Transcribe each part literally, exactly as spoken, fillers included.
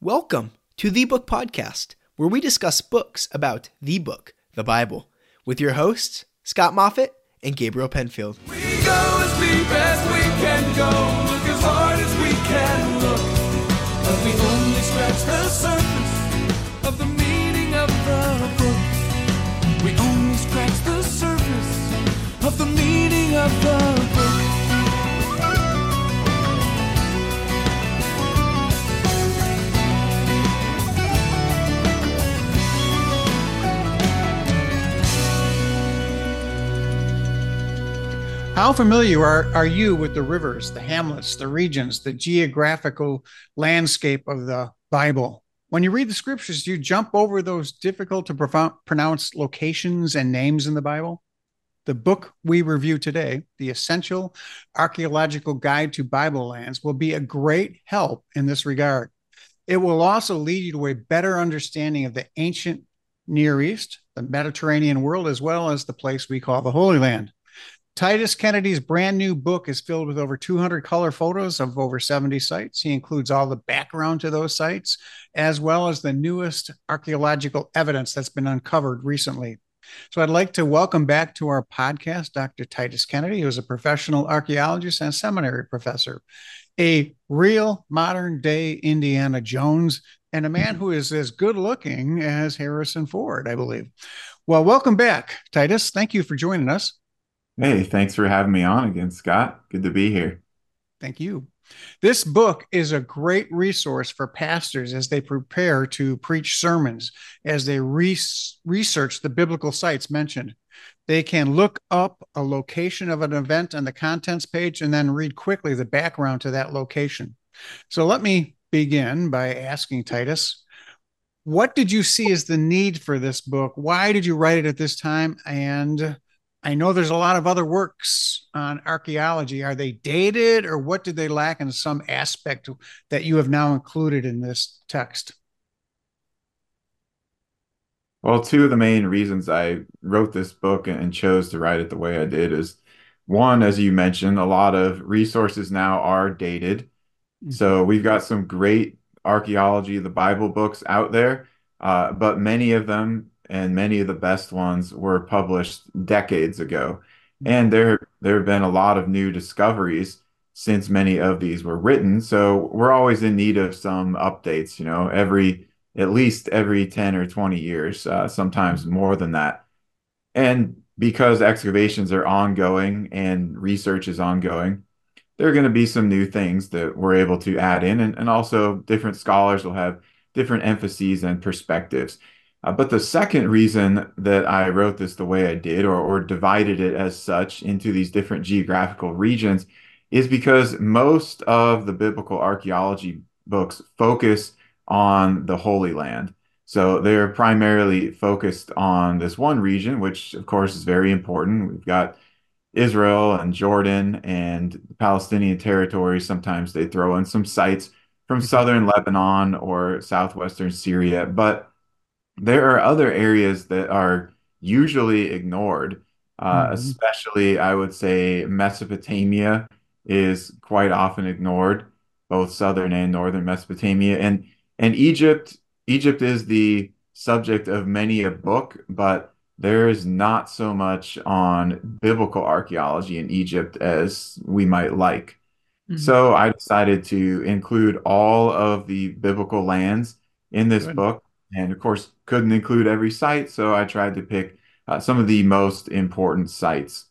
Welcome to The Book Podcast, where we discuss books about the book, the Bible, with your hosts, Scott Moffat and Gabriel Penfield. We go as deep as we can go, look as hard as we can look, but we only scratch the surface of the meaning of the book. We only scratch the surface of the meaning of the book. How familiar are, are you with the rivers, the hamlets, the regions, the geographical landscape of the Bible? When you read the scriptures, do you jump over those difficult to pro- pronounce locations and names in the Bible? The book we review today, The Essential Archaeological Guide to Bible Lands, will be a great help in this regard. It will also lead you to a better understanding of the ancient Near East, the Mediterranean world, as well as the place we call the Holy Land. Titus Kennedy's brand new book is filled with over two hundred color photos of over seventy sites. He includes all the background to those sites, as well as the newest archaeological evidence that's been uncovered recently. So I'd like to welcome back to our podcast, Doctor Titus Kennedy, who is a professional archaeologist and seminary professor, a real modern day Indiana Jones, and a man who is as good looking as Harrison Ford, I believe. Well, welcome back, Titus. Thank you for joining us. Hey, thanks for having me on again, Scott. Good to be here. Thank you. This book is a great resource for pastors as they prepare to preach sermons, as they re- research the biblical sites mentioned. They can look up a location of an event on the contents page and then read quickly the background to that location. So let me begin by asking Titus, what did you see as the need for this book? Why did you write it at this time? And I know there's a lot of other works on archaeology. Are they dated, or what did they lack in some aspect that you have now included in this text? Well, two of the main reasons I wrote this book and chose to write it the way I did is one, as you mentioned, a lot of resources now are dated. So we've got some great archaeology, the Bible books out there, uh, but many of them and many of the best ones were published decades ago. And there, there have been a lot of new discoveries since many of these were written. So we're always in need of some updates, you know, every, at least every ten or twenty years, uh, sometimes more than that. And because excavations are ongoing and research is ongoing, there are going to be some new things that we're able to add in. And, and also different scholars will have different emphases and perspectives. Uh, but the second reason that I wrote this the way I did, or, or divided it as such into these different geographical regions, is because most of the biblical archaeology books focus on the Holy Land. So they're primarily focused on this one region, which of course is very important. We've got Israel and Jordan and the Palestinian territories. Sometimes they throw in some sites from southern Lebanon or southwestern Syria, but there are other areas that are usually ignored, uh, Mm-hmm. especially I would say Mesopotamia is quite often ignored, both southern and northern Mesopotamia. And and Egypt, Egypt is the subject of many a book, but there is not so much on biblical archaeology in Egypt as we might like. Mm-hmm. So I decided to include all of the biblical lands in this Good. book. And of course, couldn't include every site, so I tried to pick uh, some of the most important sites.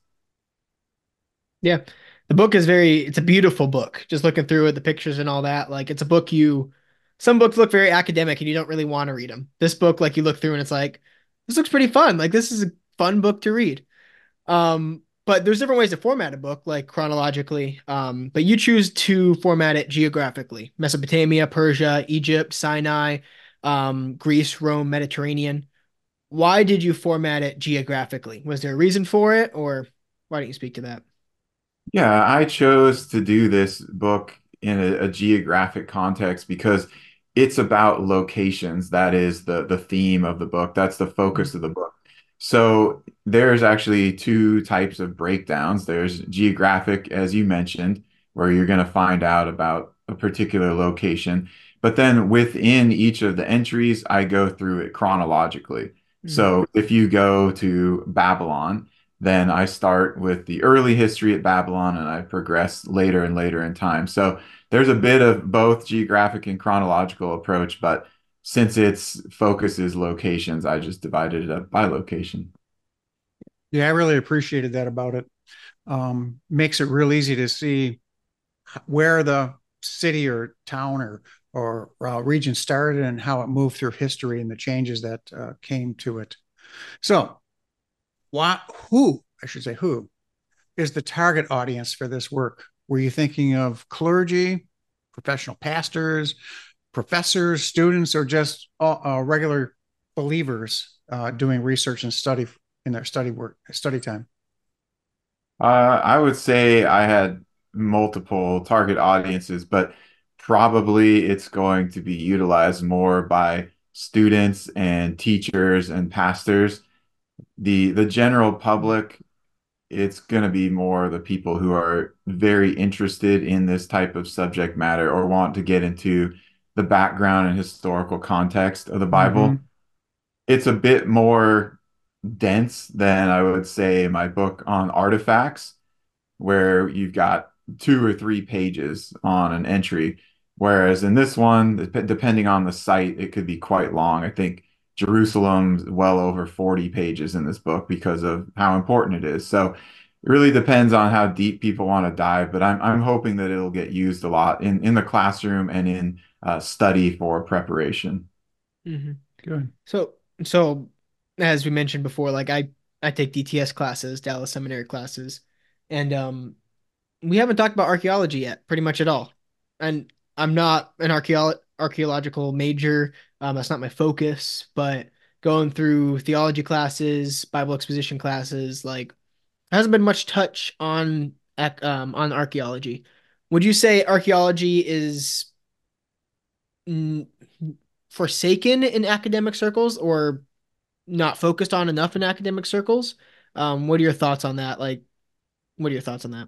Yeah, the book is very, it's a beautiful book. Just looking through it, the pictures and all that. Like, it's a book you, some books look very academic and you don't really want to read them. This book, like, you look through and it's like, this looks pretty fun. Like, this is a fun book to read. Um, but there's different ways to format a book, like chronologically. Um, but you choose to format it geographically: Mesopotamia, Persia, Egypt, Sinai, um, Greece, Rome, Mediterranean. Why did you format it geographically? Was there a reason for it, or why don't you speak to that? Yeah, I chose to do this book in a, a geographic context because it's about locations. That is the the theme of the book. That's the focus of the book. So there's actually two types of breakdowns. There's geographic, as you mentioned, where you're going to find out about a particular location. But then within each of the entries, I go through it chronologically. Mhm. So if you go to Babylon, then I start with the early history at Babylon and I progress later and later in time. So there's a bit of both geographic and chronological approach, but since its focus is locations, I just divided it up by location. Yeah, I really appreciated that about it. Um, makes it real easy to see where the city or town or or uh, region started and how it moved through history and the changes that uh, came to it. So, what, who, I should say, who is the target audience for this work? Were you thinking of clergy, professional pastors, professors, students, or just uh, uh, regular believers uh, doing research and study in their study work, study time? Uh, I would say I had multiple target audiences, but probably it's going to be utilized more by students and teachers and pastors. The the general public, it's going to be more the people who are very interested in this type of subject matter or want to get into the background and historical context of the Bible. Mm-hmm. It's a bit more dense than I would say my book on artifacts where you've got two or three pages on an entry. Whereas in this one, dep- depending on the site, it could be quite long. I think Jerusalem's well over forty pages in this book because of how important it is. So it really depends on how deep people want to dive, but I'm I'm hoping that it'll get used a lot in in the classroom and in uh, study for preparation. Mhm. Good. So, so as we mentioned before, like I I take D T S classes, Dallas Seminary classes, and um we haven't talked about archaeology yet, pretty much at all. And I'm not an archaeo archaeological major. Um, that's not my focus, but going through theology classes, Bible exposition classes, like hasn't been much touch on ec- um on archaeology. Would you say archaeology is mm, forsaken in academic circles or not focused on enough in academic circles? Um, what are your thoughts on that? Like, what are your thoughts on that?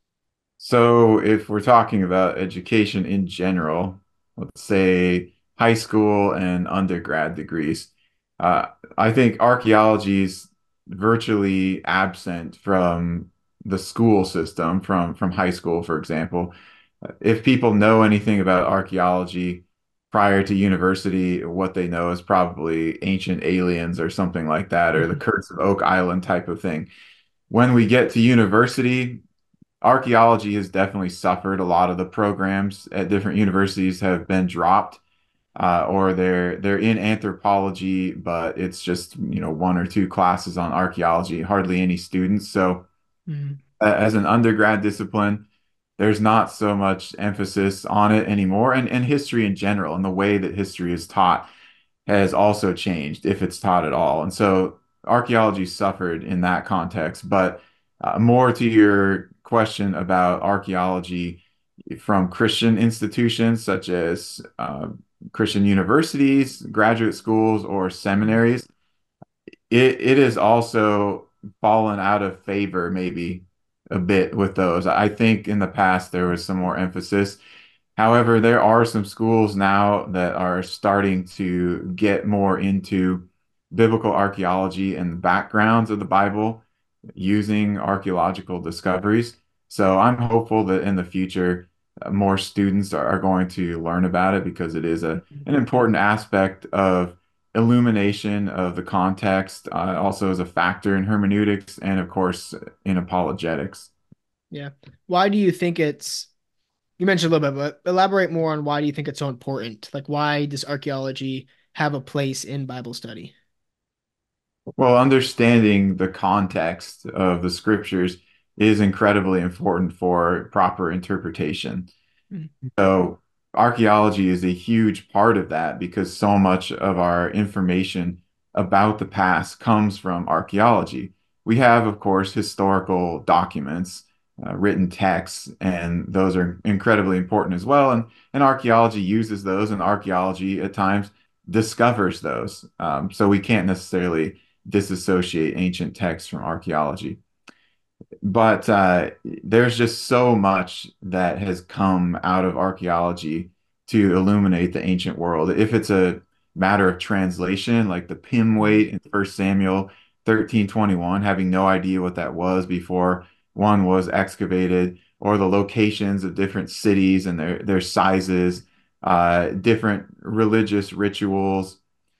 So if we're talking about education in general, let's say high school and undergrad degrees, uh, I think archaeology is virtually absent from the school system, from from high school, for example. If people know anything about archaeology prior to university, what they know is probably ancient aliens or something like that, or the Curse of Oak Island type of thing. When we get to university, archaeology has definitely suffered. A lot of the programs at different universities have been dropped, uh, or they're they're in anthropology, but it's just, you know, one or two classes on archaeology, hardly any students. So, Mhm. uh, as an undergrad discipline, there's not so much emphasis on it anymore, and and history in general, and the way that history is taught has also changed if it's taught at all. And so archaeology suffered in that context. But uh, more to your question about archaeology from Christian institutions such as uh, Christian universities, graduate schools, or seminaries, it it has also fallen out of favor maybe a bit with those. I think in the past there was some more emphasis. However, there are some schools now that are starting to get more into biblical archaeology and the backgrounds of the Bible using archaeological discoveries. So I'm hopeful that in the future, uh, more students are, are going to learn about it because it is a, an important aspect of illumination of the context, uh, also as a factor in hermeneutics and, of course, in apologetics. Yeah. Why do you think it's, you mentioned a little bit, but elaborate more on why do you think it's so important? Like, why does archaeology have a place in Bible study? Well, understanding the context of the scriptures is incredibly important for proper interpretation. Mhm. So, archaeology is a huge part of that because so much of our information about the past comes from archaeology. We have, of course, historical documents, uh, written texts, and those are incredibly important as well. And, and archaeology uses those, and archaeology at times discovers those. Um, so, we can't necessarily disassociate ancient texts from archaeology. But uh, there's just so much that has come out of archaeology to illuminate the ancient world. If it's a matter of translation, like the Pim weight in First Samuel thirteen twenty-one, having no idea what that was before one was excavated, or the locations of different cities and their their sizes, uh, different religious rituals,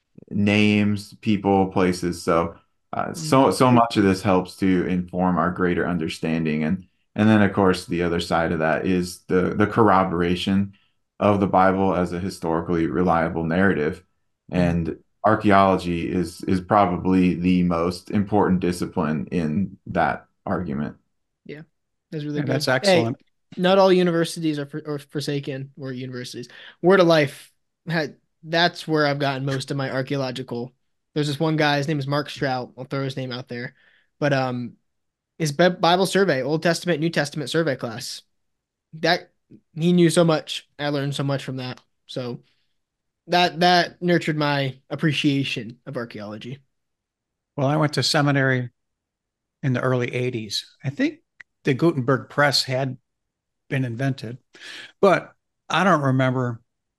names, people, places. So, uh, Mhm. so so much of this helps to inform our greater understanding, and and then of course the other side of that is the the corroboration of the Bible as a historically reliable narrative, Mhm. and archaeology is is probably the most important discipline in that argument. Yeah, that's really Yeah, that's good. Hey, excellent. not all universities are for, or forsaken or universities. Word of Life had that's where I've gotten most of my archaeological. There's this one guy, his name is Mark Strout. I'll throw his name out there, but um, his Bi- Bible survey, Old Testament, New Testament survey class. That he knew so much. I learned so much from that. So that that nurtured my appreciation of archaeology. Well, I went to seminary in the early eighties. I think the Gutenberg press had been invented, but I don't remember.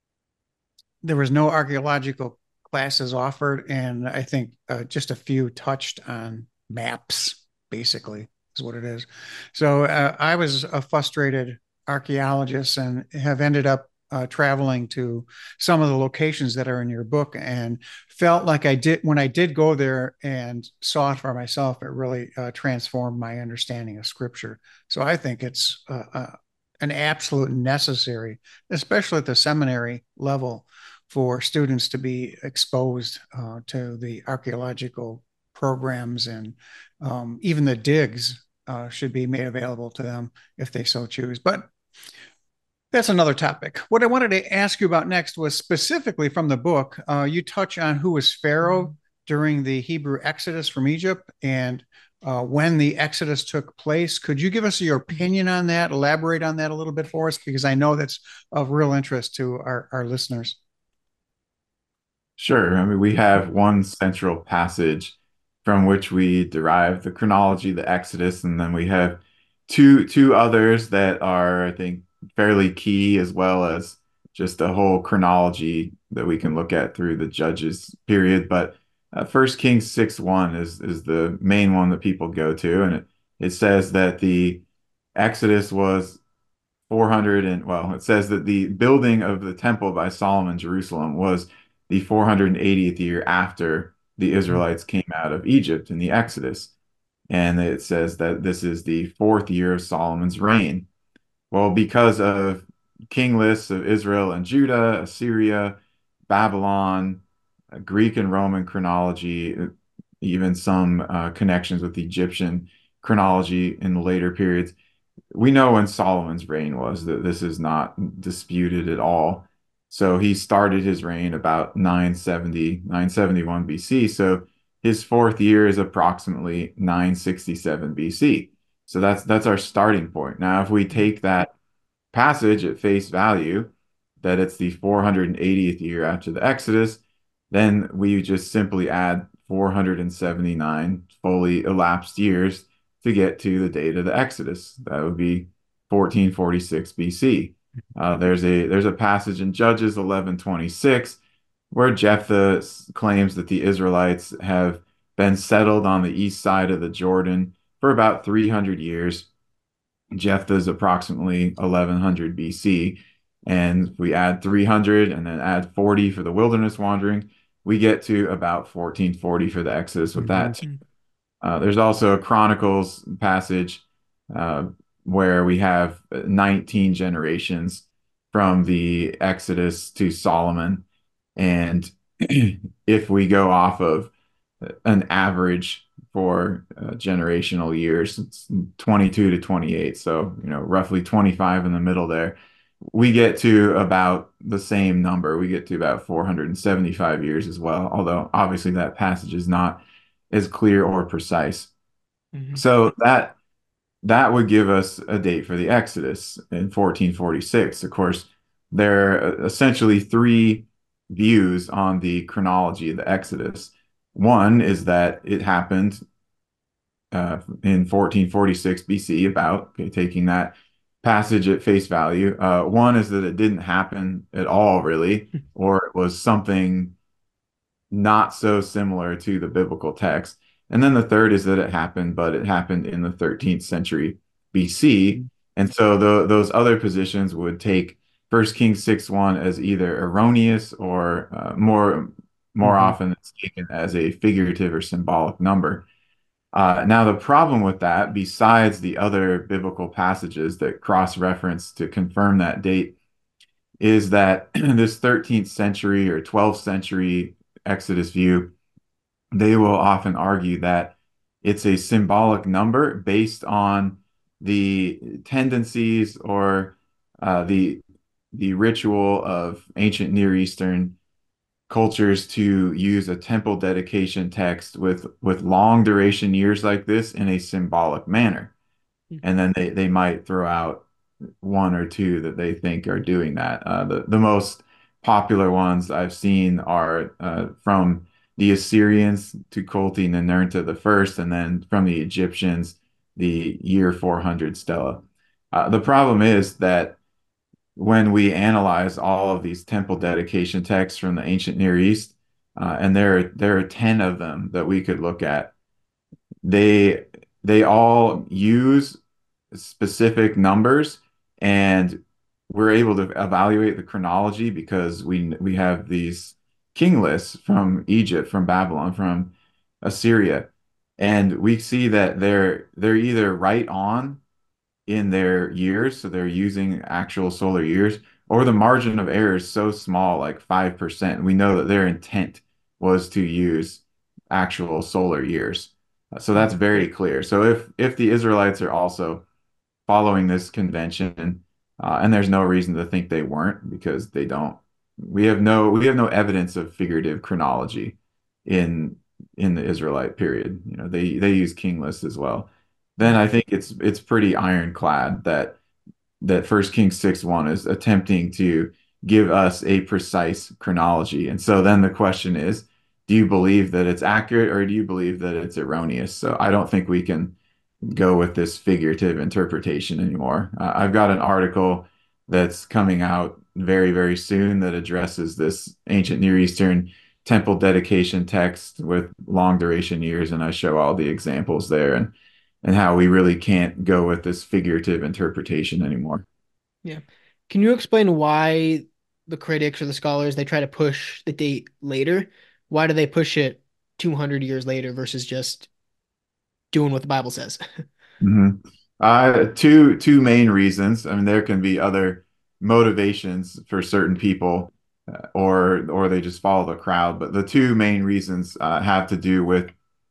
There was no archaeological classes offered, and I think uh, just a few touched on maps, basically, is what it is. So uh, I was a frustrated archaeologist and have ended up uh, traveling to some of the locations that are in your book, and felt like I did when I did go there and saw it for myself. It really uh, transformed my understanding of scripture. So I think it's uh, uh, an absolute necessary, especially at the seminary level, for students to be exposed uh, to the archaeological programs, and um, even the digs uh, should be made available to them if they so choose. But that's another topic. What I wanted to ask you about next was specifically from the book. Uh, you touch on who was Pharaoh during the Hebrew Exodus from Egypt, and uh, when the Exodus took place. Could you give us your opinion on that? Elaborate on that a little bit for us, because I know that's of real interest to our, our listeners. Sure. I mean, we have one central passage from which we derive the chronology, the Exodus, and then we have two two others that are, I think, fairly key, as well as just a whole chronology that we can look at through the Judges period. But uh, First Kings six one is is the main one that people go to, and it it says that the Exodus was four hundred, and well, it says that the building of the temple by Solomon in Jerusalem was the four hundred eightieth year after the Israelites came out of Egypt in the Exodus. And it says that this is the fourth year of Solomon's reign. Well, because of king lists of Israel and Judah, Assyria, Babylon, uh, Greek and Roman chronology, uh, even some uh, connections with Egyptian chronology in the later periods, we know when Solomon's reign was, that this is not disputed at all. So he started his reign about nine seventy, nine seventy-one B C. So his fourth year is approximately nine sixty-seven B C. So that's that's our starting point. Now, if we take that passage at face value, that it's the four hundred eightieth year after the Exodus, then we just simply add four hundred seventy-nine fully elapsed years to get to the date of the Exodus. That would be fourteen forty-six B C. Uh, there's a there's a passage in Judges eleven twenty-six where Jephthah claims that the Israelites have been settled on the east side of the Jordan for about three hundred years. Jephthah is approximately eleven hundred B C. And if we add three hundred and then add forty for the wilderness wandering, we get to about fourteen forty for the Exodus with Mm-hmm. that. Uh, there's also a Chronicles passage uh, where we have nineteen generations from the Exodus to Solomon. And if we go off of an average for uh, generational years, it's twenty-two to twenty-eight. So, you know, roughly twenty-five in the middle there. We get to about the same number. We get to about four hundred seventy-five years as well, although obviously that passage is not as clear or precise. Mhm. So that that would give us a date for the Exodus in fourteen forty-six. Of course, there are essentially three views on the chronology of the Exodus. One is that it happened uh, in fourteen forty-six B C, about okay, taking that passage at face value. Uh, one is that it didn't happen at all, really, or it was something not so similar to the biblical text. And then the third is that it happened, but it happened in the thirteenth century B C. And so the, those other positions would take First Kings six one as either erroneous or uh, more more Mhm. often it's taken as a figurative or symbolic number. Uh, now, the problem with that, besides the other biblical passages that cross-reference to confirm that date, is that this thirteenth century or twelfth century Exodus view, they will often argue that it's a symbolic number based on the tendencies or uh, the the ritual of ancient Near Eastern cultures to use a temple dedication text with with long duration years like this in a symbolic manner. And then they, they might throw out one or two that they think are doing that. Uh, the, the most popular ones I've seen are uh, from the Assyrians to Tukulti Ninurta the first, and then from the Egyptians, the year four hundred Stella. Uh, the problem is that when we analyze all of these temple dedication texts from the ancient Near East, uh, and there there are ten of them that we could look at, they they all use specific numbers, and we're able to evaluate the chronology because we we have these king lists from Egypt, from Babylon, from Assyria, and we see that they're they're either right on in their years, so they're using actual solar years, or the margin of error is so small, like five percent. We know that their intent was to use actual solar years. So that's very clear. So if if the Israelites are also following this convention, uh, and there's no reason to think they weren't because they don't. We have no we have no evidence of figurative chronology in in the Israelite period. You know, they they use king lists as well. Then I think it's it's pretty ironclad that that First Kings six one is attempting to give us a precise chronology. And so then the question is, do you believe that it's accurate or do you believe that it's erroneous? So I don't think we can go with this figurative interpretation anymore. Uh, I've got an article that's coming out very, very soon that addresses this ancient Near Eastern temple dedication text with long duration years, and I show all the examples there and and how we really can't go with this figurative interpretation anymore. Yeah. Can you explain why the critics or the scholars they try to push the date later? Why do they push it two hundred years later versus just doing what the Bible says? Mhm. Uh, two two main reasons. I mean, there can be other motivations for certain people, uh, or or they just follow the crowd. But the two main reasons uh, have to do with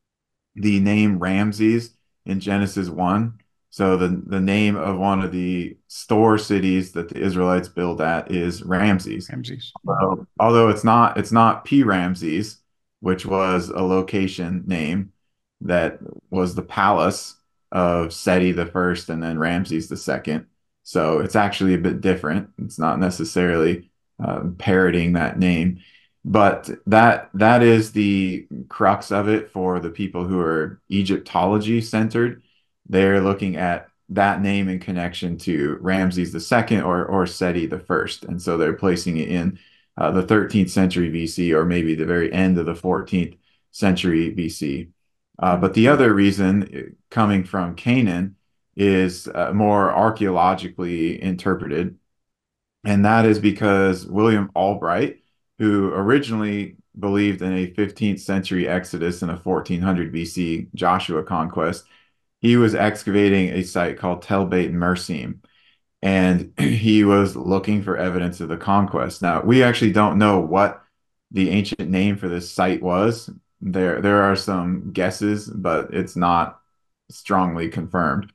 the name Ramses in Genesis one. So the the name of one of the store cities that the Israelites build at is Ramses. Ramses. Although, although it's not it's not P. Ramses, which was a location name that was the palace of Seti the first and then Ramses the second. So it's actually a bit different. It's not necessarily um, parroting that name. But that that is the crux of it for the people who are Egyptology centered. They're looking at that name in connection to Ramses the second or or Seti the first, and so they're placing it in uh, the thirteenth century B C or maybe the very end of the fourteenth century B C. Uh, but the other reason uh, coming from Canaan is uh, more archaeologically interpreted, and that is because William Albright, who originally believed in a fifteenth century Exodus and a fourteen hundred B C Joshua conquest, he was excavating a site called Tel Beit Mersim, and he was looking for evidence of the conquest. Now, we actually don't know what the ancient name for this site was. There, there are some guesses, but it's not strongly confirmed.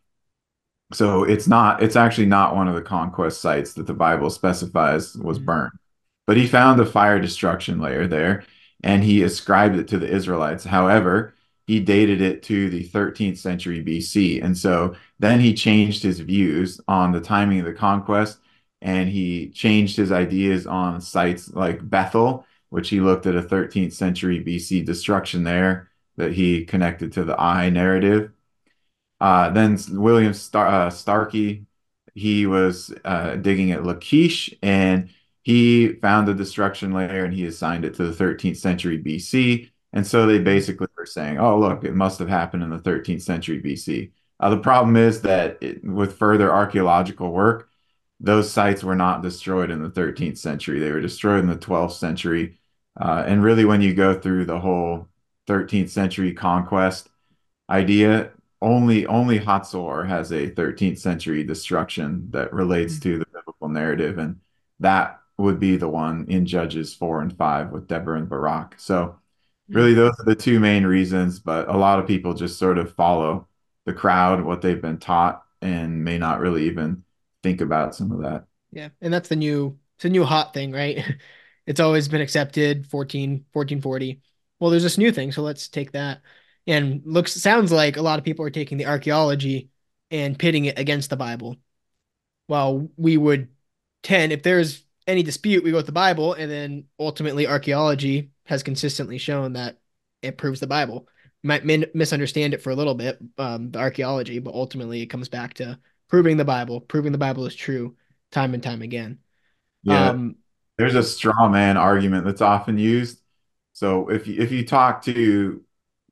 So it's not, it's actually not one of the conquest sites that the Bible specifies was Mhm. burned. But he found a fire destruction layer there and he ascribed it to the Israelites. However, he dated it to the thirteenth century B C. And so then he changed his views on the timing of the conquest and he changed his ideas on sites like Bethel, which he looked at a thirteenth century B C destruction there that he connected to the I narrative. Uh, then William Star uh, Starkey, he was uh, digging at Lachish, and he found the destruction layer and he assigned it to the thirteenth century B C. And so they basically were saying, oh, look, it must have happened in the thirteenth century B C. Uh, the problem is that it, with further archaeological work, those sites were not destroyed in the thirteenth century. They were destroyed in the twelfth century. Uh, and really, when you go through the whole thirteenth century conquest idea, only only Hatzor has a thirteenth century destruction that relates to the biblical narrative, and that would be the one in Judges four and five with Deborah and Barak. So Mm. really, those are the two main reasons, but a lot of people just sort of follow the crowd, what they've been taught, and may not really even think about some of that. Yeah, and that's the new it's a new hot thing, right? It's always been accepted, fourteen, fourteen forty. Well, there's this new thing, so let's take that. And looks sounds like a lot of people are taking the archaeology and pitting it against the Bible. Well, we would tend, if there's any dispute, we go with the Bible, and then ultimately archaeology has consistently shown that it proves the Bible. You might min misunderstand it for a little bit, um, the archaeology, but ultimately it comes back to proving the Bible, proving the Bible is true time and time again. Yeah, Um, there's a straw man argument that's often used. So if you, if you talk to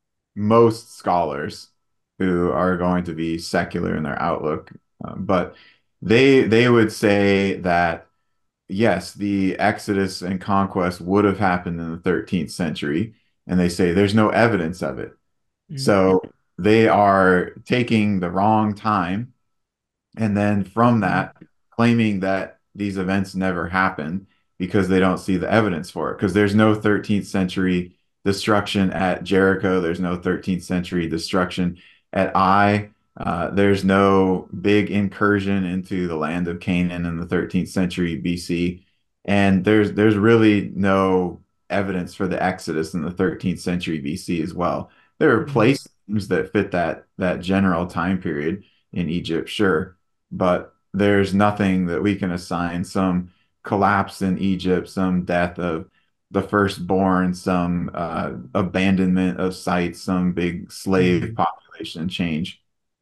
most scholars who are going to be secular in their outlook, um, but they they would say that yes, the Exodus and conquest would have happened in the thirteenth century, and they say there's no evidence of it. mm, So they are taking the wrong time, and then from mhm, that, claiming that these events never happened because they don't see the evidence for it. Because there's no thirteenth century destruction at Jericho, there's no thirteenth century destruction at Ai. Uh, there's no big incursion into the land of Canaan in the thirteenth century B C, and there's there's really no evidence for the Exodus in the thirteenth century B C as well. There are mhm, place names that fit that that general time period in Egypt, sure, but there's nothing that we can assign some collapse in Egypt, some death of the firstborn, some uh, abandonment of sites, some big slave mhm, population change.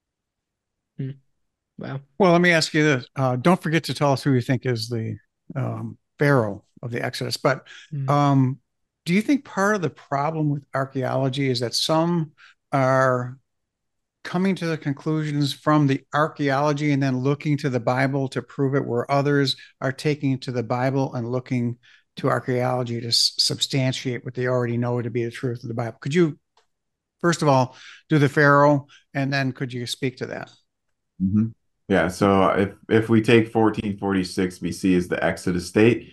mm. Wow. Well, let me ask you this. Uh, don't forget to tell us who you think is the um, Pharaoh of the Exodus. But Mm, um, do you think part of the problem with archaeology is that some are coming to the conclusions from the archaeology and then looking to the Bible to prove it, where others are taking it to the Bible and looking to archaeology to s- substantiate what they already know to be the truth of the Bible? Could you, first of all, do the Pharaoh, and then could you speak to that? Mhm. Yeah, so if if we take fourteen forty-six B C as the Exodus date,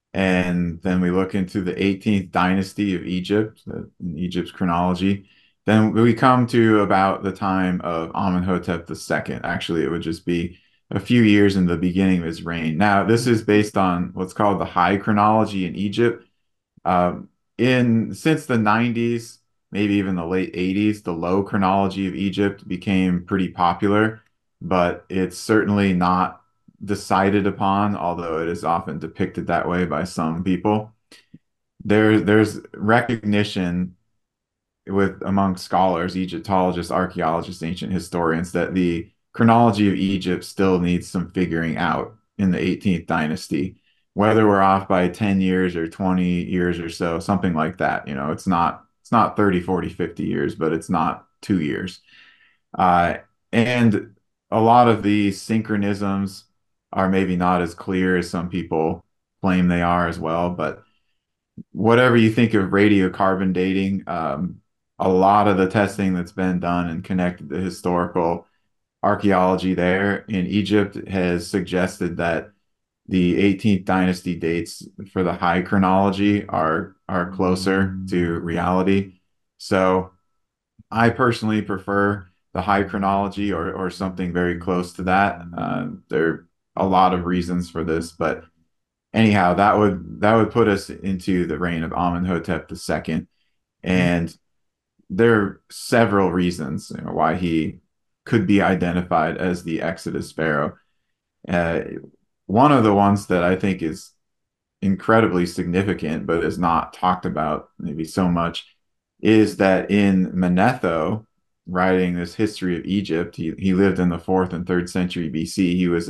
and then we look into the eighteenth dynasty of Egypt, uh, in Egypt's chronology, then we come to about the time of Amenhotep the second. Actually, it would just be a few years in the beginning of his reign. Now, this is based on what's called the high chronology in Egypt. Um, in since the nineties, maybe even the late eighties, the low chronology of Egypt became pretty popular, but it's certainly not decided upon, although it is often depicted that way by some people. There, there's recognition with among scholars, Egyptologists, archaeologists, ancient historians, that the chronology of Egypt still needs some figuring out in the eighteenth dynasty. Whether we're off by ten years or twenty years or so, something like that. You know, it's not it's not thirty, forty, fifty years, but it's not two years. Uh, and a lot of the synchronisms are maybe not as clear as some people claim they are as well, but whatever you think of radiocarbon dating, um, a lot of the testing that's been done and connected to historical archaeology there in Egypt has suggested that the eighteenth dynasty dates for the high chronology are are closer to reality. So I personally prefer the high chronology or or something very close to that. Uh, there are a lot of reasons for this, but anyhow, that would that would put us into the reign of Amenhotep the second, mm, and there are several reasons, you know, why he could be identified as the Exodus pharaoh. Uh, One of the ones that I think is incredibly significant, but is not talked about maybe so much, is that in Manetho, writing this history of Egypt, he, he lived in the fourth and third century B C. He was a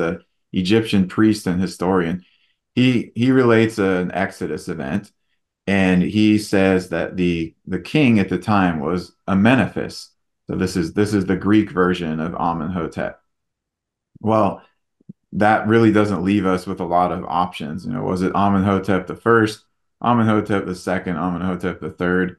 Egyptian priest and historian. He he relates an Exodus event, and he says that the the king at the time was Amenephis. So this is this is the Greek version of Amenhotep. Well, that really doesn't leave us with a lot of options. You know, was it Amenhotep the first, Amenhotep the second, Amenhotep the third?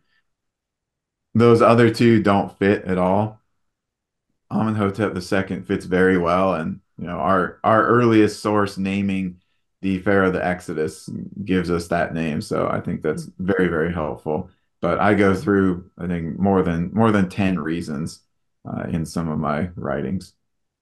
Those other two don't fit at all. Amenhotep the second fits very well, and you know, our our earliest source naming the Pharaoh of the Exodus gives us that name. So I think that's very, very helpful. But I go through, I think, more than more than ten reasons uh, in some of my writings.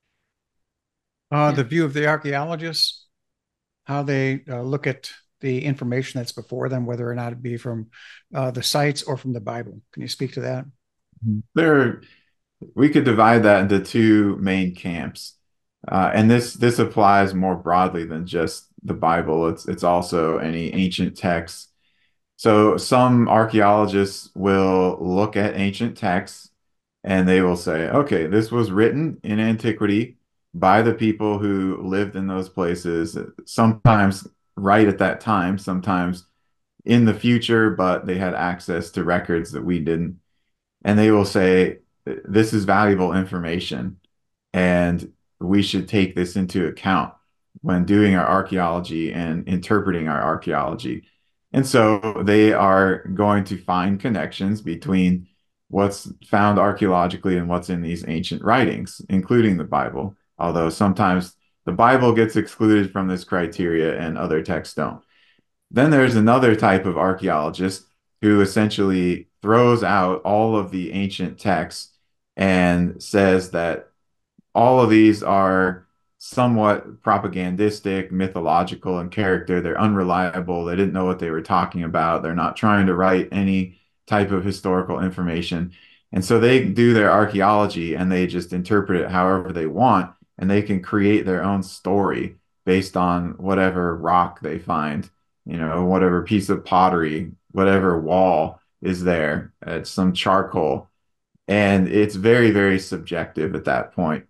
Uh, Yeah. the view of the archaeologists, how they uh, look at the information that's before them, whether or not it be from uh, the sites or from the Bible. Can you speak to that? There, we could divide that into two main camps. Uh, and this this applies more broadly than just the Bible. It's it's also any ancient texts. So some archaeologists will look at ancient texts and they will say, okay, this was written in antiquity by the people who lived in those places, sometimes right at that time, sometimes in the future, but they had access to records that we didn't. And they will say, this is valuable information, and we should take this into account when doing our archaeology and interpreting our archaeology. And so they are going to find connections between what's found archaeologically and what's in these ancient writings, including the Bible, although sometimes the Bible gets excluded from this criteria and other texts don't. Then there's another type of archaeologist who essentially throws out all of the ancient texts and says that all of these are somewhat propagandistic, mythological in character. They're unreliable. They didn't know what they were talking about. They're not trying to write any type of historical information. And so they do their archaeology and they just interpret it however they want, and they can create their own story based on whatever rock they find, you know, whatever piece of pottery, whatever wall is there, it's some charcoal. And it's very, very subjective at that point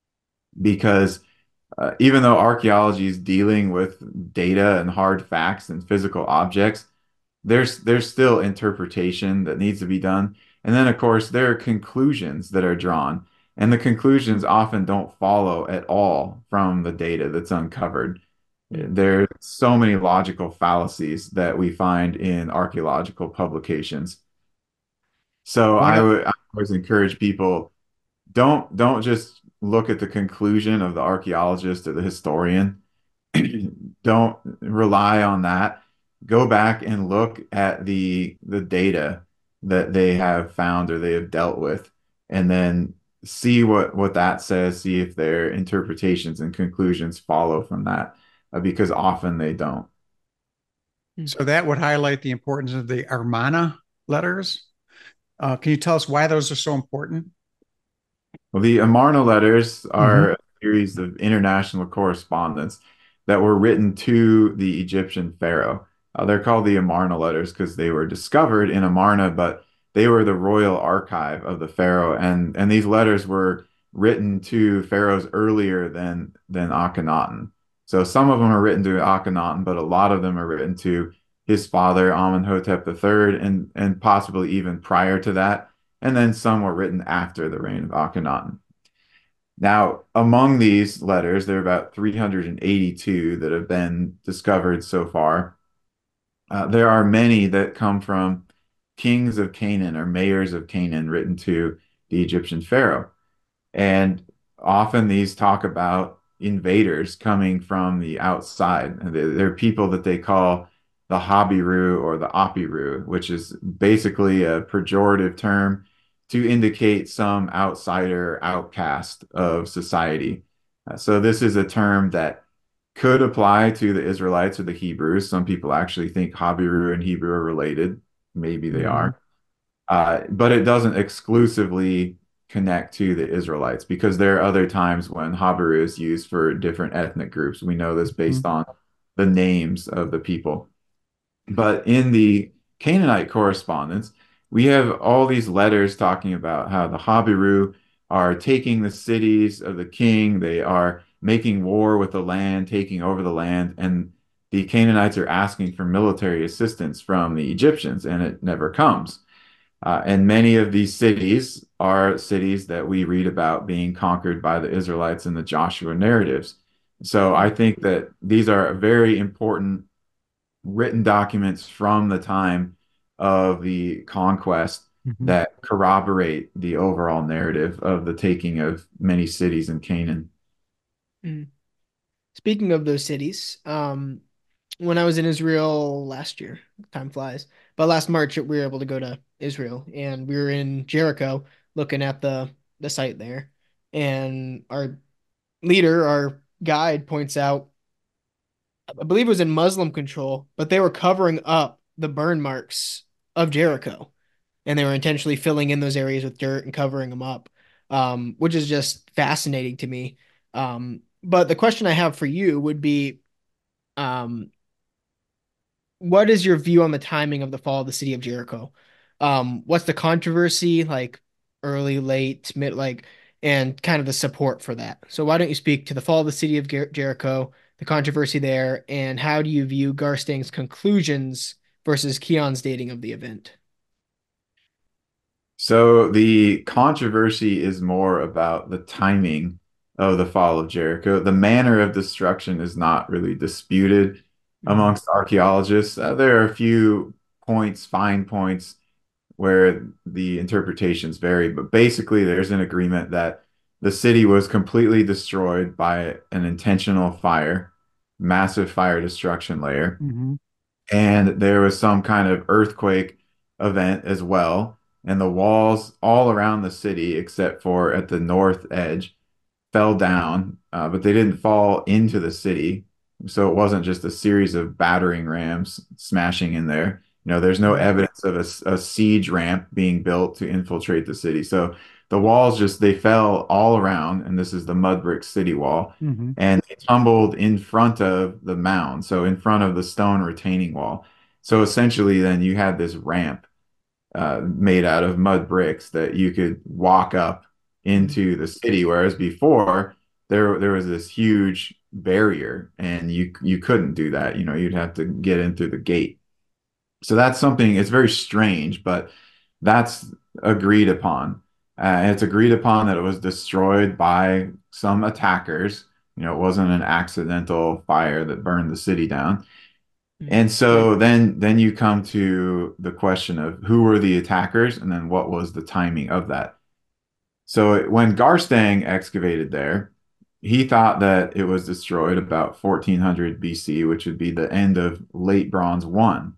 because uh, even though archaeology is dealing with data and hard facts and physical objects, there's there's still interpretation that needs to be done. And then, of course, there are conclusions that are drawn, and the conclusions often don't follow at all from the data that's uncovered. There are so many logical fallacies that we find in archaeological publications. So One I of would I always encourage people, don't don't just look at the conclusion of the archaeologist or the historian. Don't rely on that. Go back and look at the the data that they have found or they have dealt with, and then see what what that says. See if their interpretations and conclusions follow from that, uh, because often they don't. so that would highlight the importance of the Amarna letters. Uh, can you tell us why those are so important? Well, the Amarna letters Mhm. are a series of international correspondence that were written to the Egyptian pharaoh. Uh, they're called the Amarna letters because they were discovered in Amarna, but they were the royal archive of the pharaoh, and and these letters were written to pharaohs earlier than than Akhenaten. So some of them are written to Akhenaten, but a lot of them are written to his father Amenhotep the third, and and possibly even prior to that, and then some were written after the reign of Akhenaten. Now, among these letters, there are about three hundred eighty-two that have been discovered so far. Uh, there are many that come from kings of Canaan or mayors of Canaan written to the Egyptian pharaoh. And often these talk about invaders coming from the outside. And They're, they're people that they call the Habiru or the Apiru, which is basically a pejorative term to indicate some outsider, outcast of society. Uh, so this is a term that could apply to the Israelites or the Hebrews. Some people actually think Habiru and Hebrew are related. Maybe they Mhm. are. Uh, but it doesn't exclusively connect to the Israelites because there are other times when Habiru is used for different ethnic groups. We know this based Mhm. on the names of the people. But in the Canaanite correspondence, we have all these letters talking about how the Habiru are taking the cities of the king. They are making war with the land, taking over the land, and the Canaanites are asking for military assistance from the Egyptians, and it never comes. Uh, and many of these cities are cities that we read about being conquered by the Israelites in the Joshua narratives. So I think that these are very important written documents from the time of the conquest Mhm. that corroborate the overall narrative of the taking of many cities in Canaan. Mm. Speaking of those cities, um, when I was in Israel last year, time flies, but last March we were able to go to Israel and we were in Jericho looking at the the site there. And our leader, our guide points out, I believe it was in Muslim control, but they were covering up the burn marks of Jericho and they were intentionally filling in those areas with dirt and covering them up, um, which is just fascinating to me. Um, but the question I have for you would be, um, what is your view on the timing of the fall of the city of Jericho? Um, what's the controversy, like early, late, mid, like, and kind of the support for that? So why don't you speak to the fall of the city of Jer Jericho, the controversy there, and how do you view Garstang's conclusions versus Keon's dating of the event? So the controversy is more about the timing of the fall of Jericho. The manner of destruction is not really disputed Mhm. amongst archaeologists. Uh, there are a few points, fine points, where the interpretations vary, but basically there's an agreement that the city was completely destroyed by an intentional fire, massive fire destruction layer, Mhm. and there was some kind of earthquake event as well. And the walls all around the city, except for at the north edge, fell down, uh, but they didn't fall into the city. So it wasn't just a series of battering rams smashing in there. You know, there's no Mhm. evidence of a, a siege ramp being built to infiltrate the city. So the walls just they fell all around, and this is the mud brick city wall, Mhm. and they tumbled in front of the mound, so in front of the stone retaining wall. So essentially, then you had this ramp uh, made out of mud bricks that you could walk up Mhm. into the city, whereas before there there was this huge barrier and you you couldn't do that. You know, you'd have to get in through the gate. So that's something, it's very strange, but that's agreed upon. Uh, and it's agreed upon that it was destroyed by some attackers. You know, it wasn't an accidental fire that burned the city down. Mhm. And so then then you come to the question of who were the attackers and then what was the timing of that. So when Garstang excavated there, he thought that it was destroyed about fourteen hundred B C, which would be the end of Late Bronze one.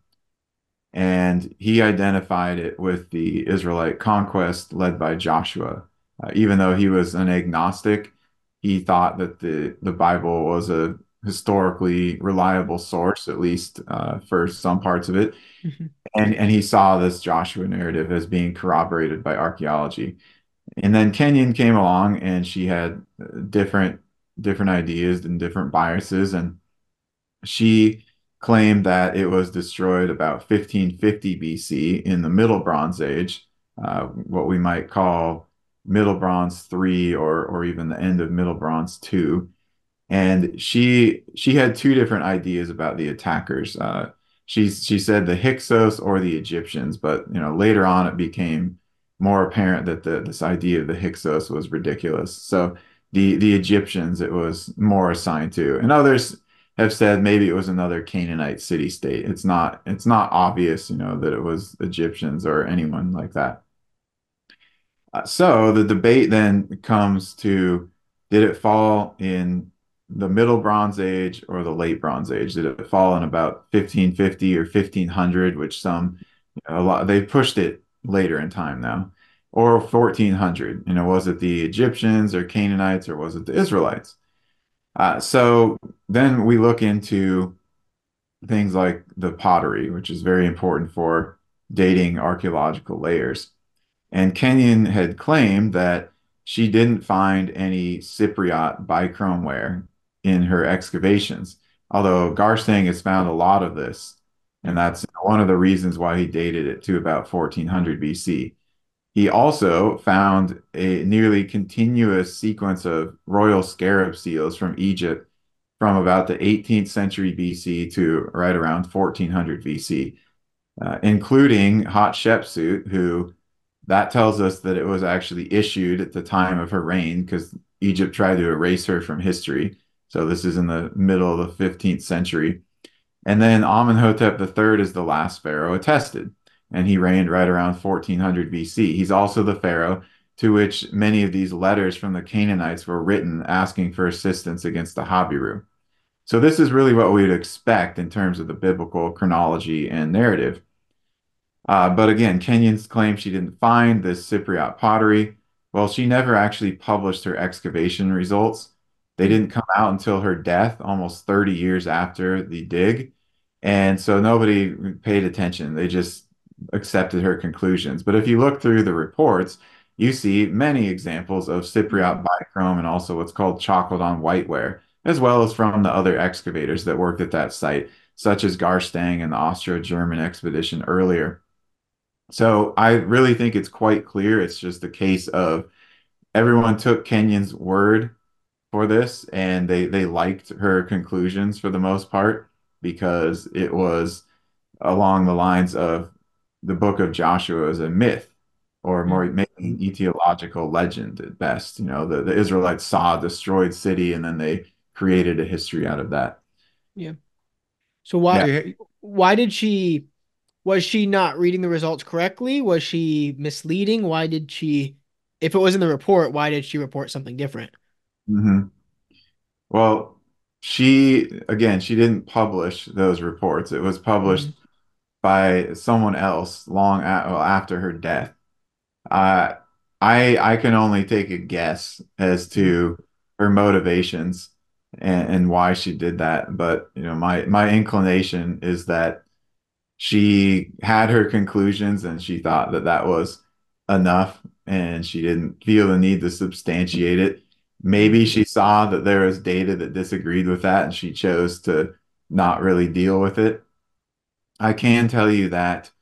And he identified it with the Israelite conquest led by Joshua. Uh, even though he was an agnostic, he thought that the, the Bible was a historically reliable source, at least uh, for some parts of it. Mhm. And, and he saw this Joshua narrative as being corroborated by archaeology. And then Kenyon came along and she had uh, different different ideas and different biases. And she claimed that it was destroyed about fifteen fifty B C in the Middle Bronze Age, uh, what we might call Middle Bronze three or or even the end of Middle Bronze two. And she she had two different ideas about the attackers. Uh, she she said the Hyksos or the Egyptians, but you know later on it became more apparent that the this idea of the Hyksos was ridiculous. So the the Egyptians it was more assigned to, and others have said maybe it was another Canaanite city state. It's not it's not obvious, you know, that it was Egyptians or anyone like that. Uh, so the debate then comes to did it fall in the Middle Bronze Age or the Late Bronze Age? Did it fall in about fifteen fifty or fifteen hundred, which some a lot they pushed it later in time now, or fourteen hundred? You know, was it the Egyptians or Canaanites or was it the Israelites? Uh, so then we look into things like the pottery, which is very important for dating archaeological layers. And Kenyon had claimed that she didn't find any Cypriot bichromeware in her excavations, although Garstang has found a lot of this. And Mhm. that's one of the reasons why he dated it to about fourteen hundred B C. He also found a nearly continuous sequence of royal scarab seals from Egypt from about the eighteenth century B C to right around fourteen hundred B C, uh, including Hatshepsut, who that tells us that it was actually issued at the time of her reign because Egypt tried to erase her from history. So this is in the middle of the fifteenth century. And then Amenhotep the third is the last pharaoh attested, and he reigned right around fourteen hundred B C. He's also the pharaoh to which many of these letters from the Canaanites were written asking for assistance against the Habiru. So this is really what we would expect in terms of the biblical chronology and narrative. Uh, but again, Kenyans claim she didn't find this Cypriot pottery. Well, she never actually published her excavation results. They Hmm. didn't come out until her death, almost thirty years after the dig. And so nobody paid attention. They just accepted her conclusions. But if you look through the reports, you see many examples of Cypriot bichrome and also what's called chocolate on whiteware, as well as from the other excavators that worked at that site, such as Garstang and the Austro-German expedition earlier. So I really think it's quite clear. It's just a case of everyone took Kenyon's word for this and they they liked her conclusions for the most part because it was along the lines of the book of Joshua is a myth or more Hmm. maybe an etiological legend at best. You know, the, the Israelites saw a destroyed city and then they created a history out of that. Yeah. So why Yeah. Okay. why did she was she not reading the results correctly? Was she misleading? Why did she, if it was in the report, why did she report something different? Mhm. Well, she, again, she didn't publish those reports. It was published Hmm. by someone else long a well, after her death. Uh, I I can only take a guess as to her motivations and, and why she did that. But you know, my my inclination is that she had her conclusions and she thought that that was enough and she didn't feel the need to substantiate it. Maybe Hmm. she saw that there was data that disagreed with that and she chose to not really deal with it. I can tell you that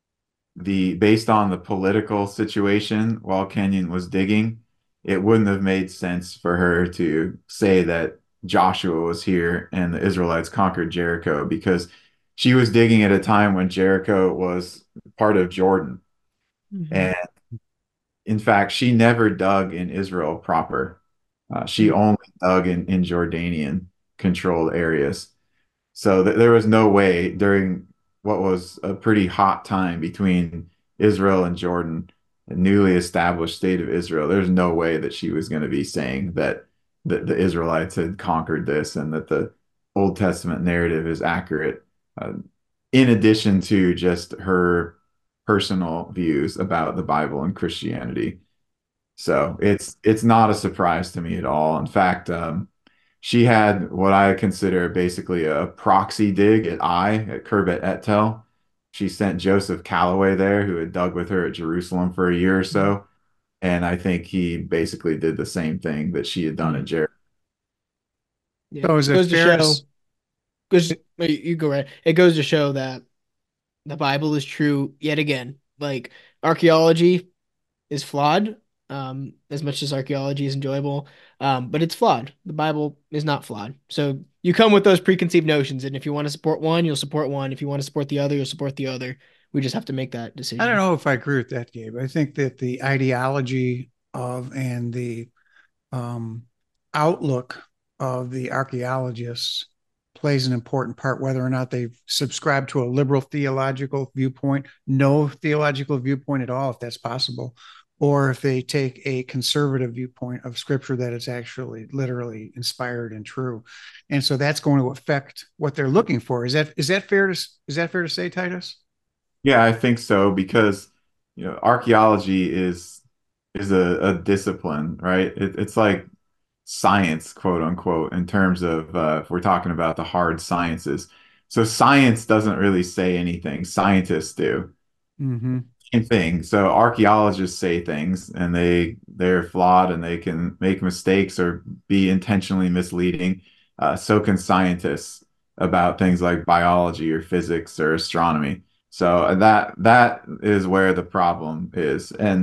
the based on the political situation while Kenyon was digging, it wouldn't have made sense for her to say that Joshua was here and the Israelites conquered Jericho because she was digging at a time when Jericho was part of Jordan. Hmm. And in fact, she never dug in Israel proper. Uh, she Hmm. only dug in, in Jordanian controlled areas. So th there was no way during what was a pretty hot time between Israel and Jordan, a newly established state of Israel, there's no way that she was going to be saying that the, the Israelites had conquered this and that the Old Testament narrative is accurate, uh, in addition to just her personal views about the Bible and Christianity. So it's it's not a surprise to me at all. In fact, um, she had what I consider basically a proxy dig at I at Khirbet et Tel. She sent Joseph Calloway there, who had dug with her at Jerusalem for a year or Hmm. so, and I think he basically did the same thing that she had done at Hmm. Jericho. Yeah. So is it Goes to fair to show, s- goes, you you go right. It goes to show that the Bible is true yet again. Like archaeology is flawed, um, as much as archaeology is enjoyable, um, but it's flawed. The Bible is not flawed. So you come with those preconceived notions, and if you want to support one, you'll support one. If you want to support the other, you'll support the other. We just have to make that I don't decision. know if I agree with that, Gabe. I think that the ideology of and the um, outlook of the archaeologists plays an important part, whether or not they subscribe to a liberal theological viewpoint, no theological viewpoint at all, if that's possible, or if they take a conservative viewpoint of scripture that it's actually literally inspired and true. And so that's going to affect what they're looking for. Is that is that fair to is that fair to say, Titus? Yeah, I think so because you know archaeology is is a, a discipline, right? It, it's like science, quote unquote, in terms of uh, if we're talking about the hard sciences. So science doesn't really say anything. Scientists do. Mm-hmm. Same thing. So archaeologists say things and they they're flawed and they can make mistakes or be intentionally misleading. Uh, so can scientists about things like biology or physics or astronomy. So that that is where the problem is. And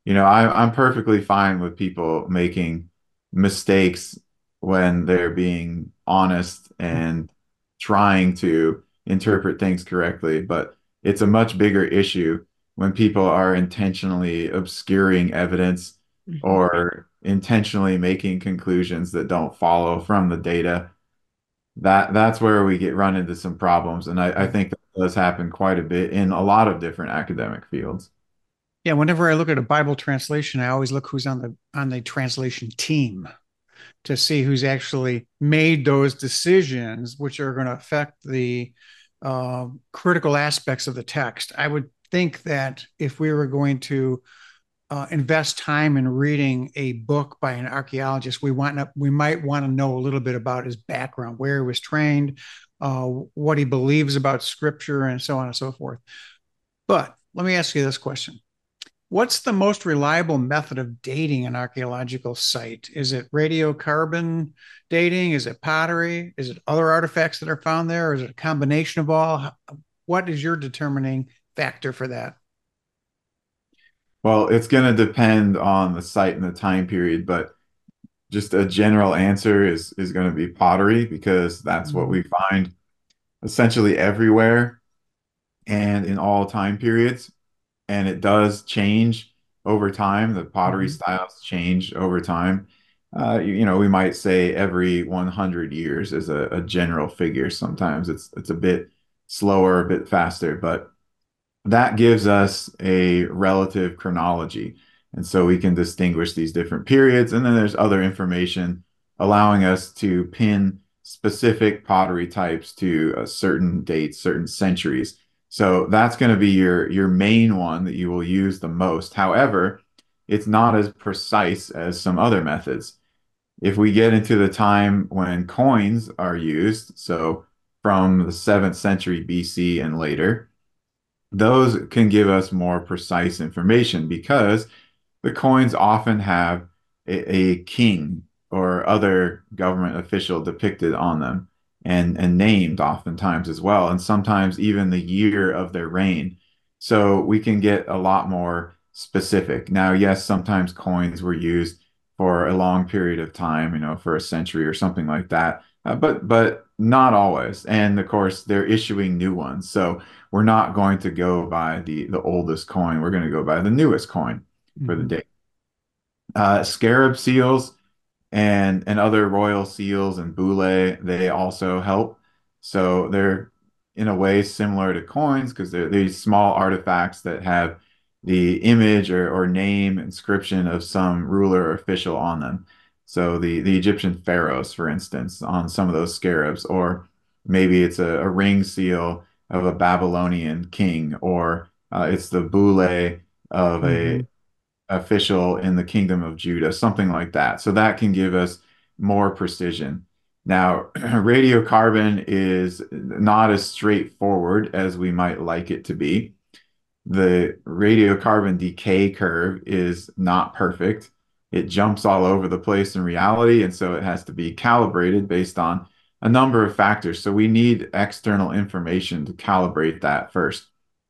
You know, I, I'm perfectly fine with people making mistakes when they're being honest and trying to interpret things correctly, but it's a much bigger issue when people are intentionally obscuring evidence Mhm. or intentionally making conclusions that don't follow from the data. That that's where we get run into some problems, and I, I Yeah. think that does happen quite a bit in a lot of different academic fields. Yeah, whenever I look at a Bible translation, I always look who's on the on the translation team to see who's actually made those decisions, which are going to affect the uh, critical aspects of the text. I would think that if we were going to uh, invest time in reading a book by an archaeologist, we want we might want to know a little bit about his background, where he was trained, uh, what he believes about Scripture, and so on and so forth. But let me ask you this question: what's the most reliable method of dating an archaeological site? Is it radiocarbon dating? Is it pottery? Is it other artifacts that are found there? Or is it a combination of all? What is your determining factor for that? Well, it's going to depend on the site and the time period, but just a general answer is is going to be pottery because that's what Mhm. we find essentially everywhere and in all time periods. And it does change over time. The pottery Mhm. styles change over time. Uh, you, you know, we might say every one hundred years is a, a general figure. Sometimes it's it's a bit slower, a bit faster, but that gives us a relative chronology. And so we can distinguish these different periods. And then there's other information allowing us to pin specific pottery types to a certain dates, certain centuries. So that's going to be your your main one that you will use the most. However, it's not as precise as some other methods. If we get into the time when coins are used, so from the seventh century B C and later, those can give us more precise information because the coins often have a, a king or other government official depicted on them and, and named oftentimes as well, and sometimes even the year of their reign. So we can get a lot more specific. Now, yes, sometimes coins were used for a long period of time, you know, for a century or something like that. Uh, but but not always. And of course, they're issuing new ones. So we're not going to go by the the oldest coin. We're going to go by the newest coin for the Mhm. day. Uh, scarab seals and and other royal seals and bullae, they also help. So they're in a way similar to coins because they're these small artifacts that have the image or, or name inscription of some ruler or official on them. So the the Egyptian pharaohs, for instance, on some of those scarabs, or maybe it's a, a ring seal of a Babylonian king, or uh, it's the bullae of a Mhm. official in the kingdom of Judah, something like that. So that can give us more precision. Now, radiocarbon is not as straightforward as we might like it to be. The radiocarbon decay curve is not perfect. It jumps all over the place in reality, and so it has to be calibrated based on a number of factors. So we need external information to calibrate that first.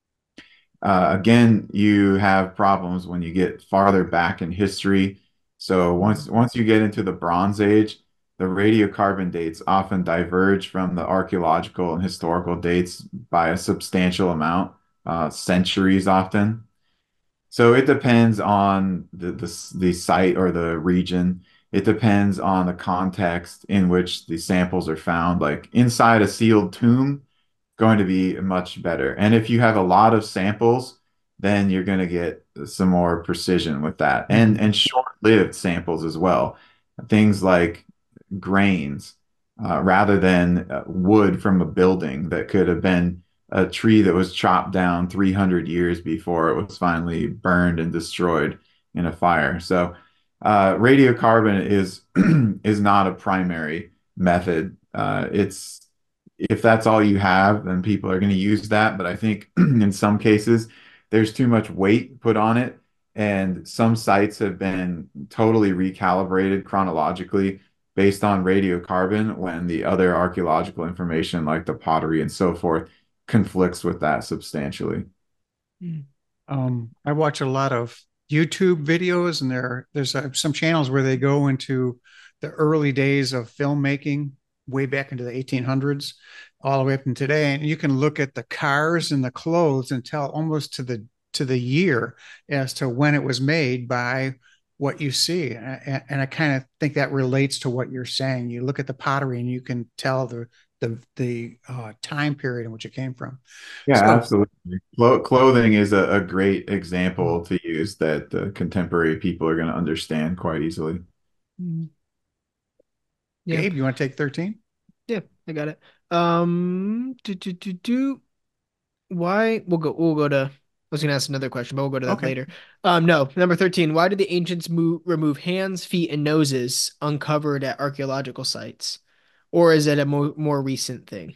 Uh, again, you have problems when you get farther back in history. So once once you get into the Bronze Age, the radiocarbon dates often diverge from the archaeological and historical dates by a substantial amount, uh, centuries often. So it depends on the, the the site or the region. It depends on the context in which the samples are found. Like inside a sealed tomb, going to be much better. And if you have a lot of samples, then you're going to get some more precision with that. And Mhm. and short-lived samples as well. Things like grains, uh, rather than uh, wood from a building that could have been a tree that was chopped down three hundred years before it was finally burned and destroyed in a fire. So uh, radiocarbon is is not a primary method. Uh, it's if that's all you have, then people are going to use that. But I think in some cases, there's too much weight put on it. And some sites have been totally recalibrated chronologically based on radiocarbon when the other archaeological information, like the pottery and so forth, conflicts with that substantially. Um, I watch a lot of YouTube videos, and there there's uh, some channels where they go into the early days of filmmaking, way back into the eighteen hundreds, all the way up to today, and you can look at the cars and the clothes and tell almost to the to the year as to when it was made by what you see. And, and I kind of think that relates to what you're saying. You look at the pottery and you can tell the the the uh, time period in which it came from. Yeah, So absolutely. Clo clothing is a, a great example to use that uh, contemporary people are going to understand quite easily. Mm. Yeah. Gabe, you want to take thirteen? Yeah, I got it. Um, do, do, do, do. Why? We'll go. We'll go to. I was gonna ask another question, but we'll go to that Okay. later. Um, no, number thirteen. Why did the ancients move, remove hands, feet, and noses uncovered at archaeological sites, or is it a more more recent thing?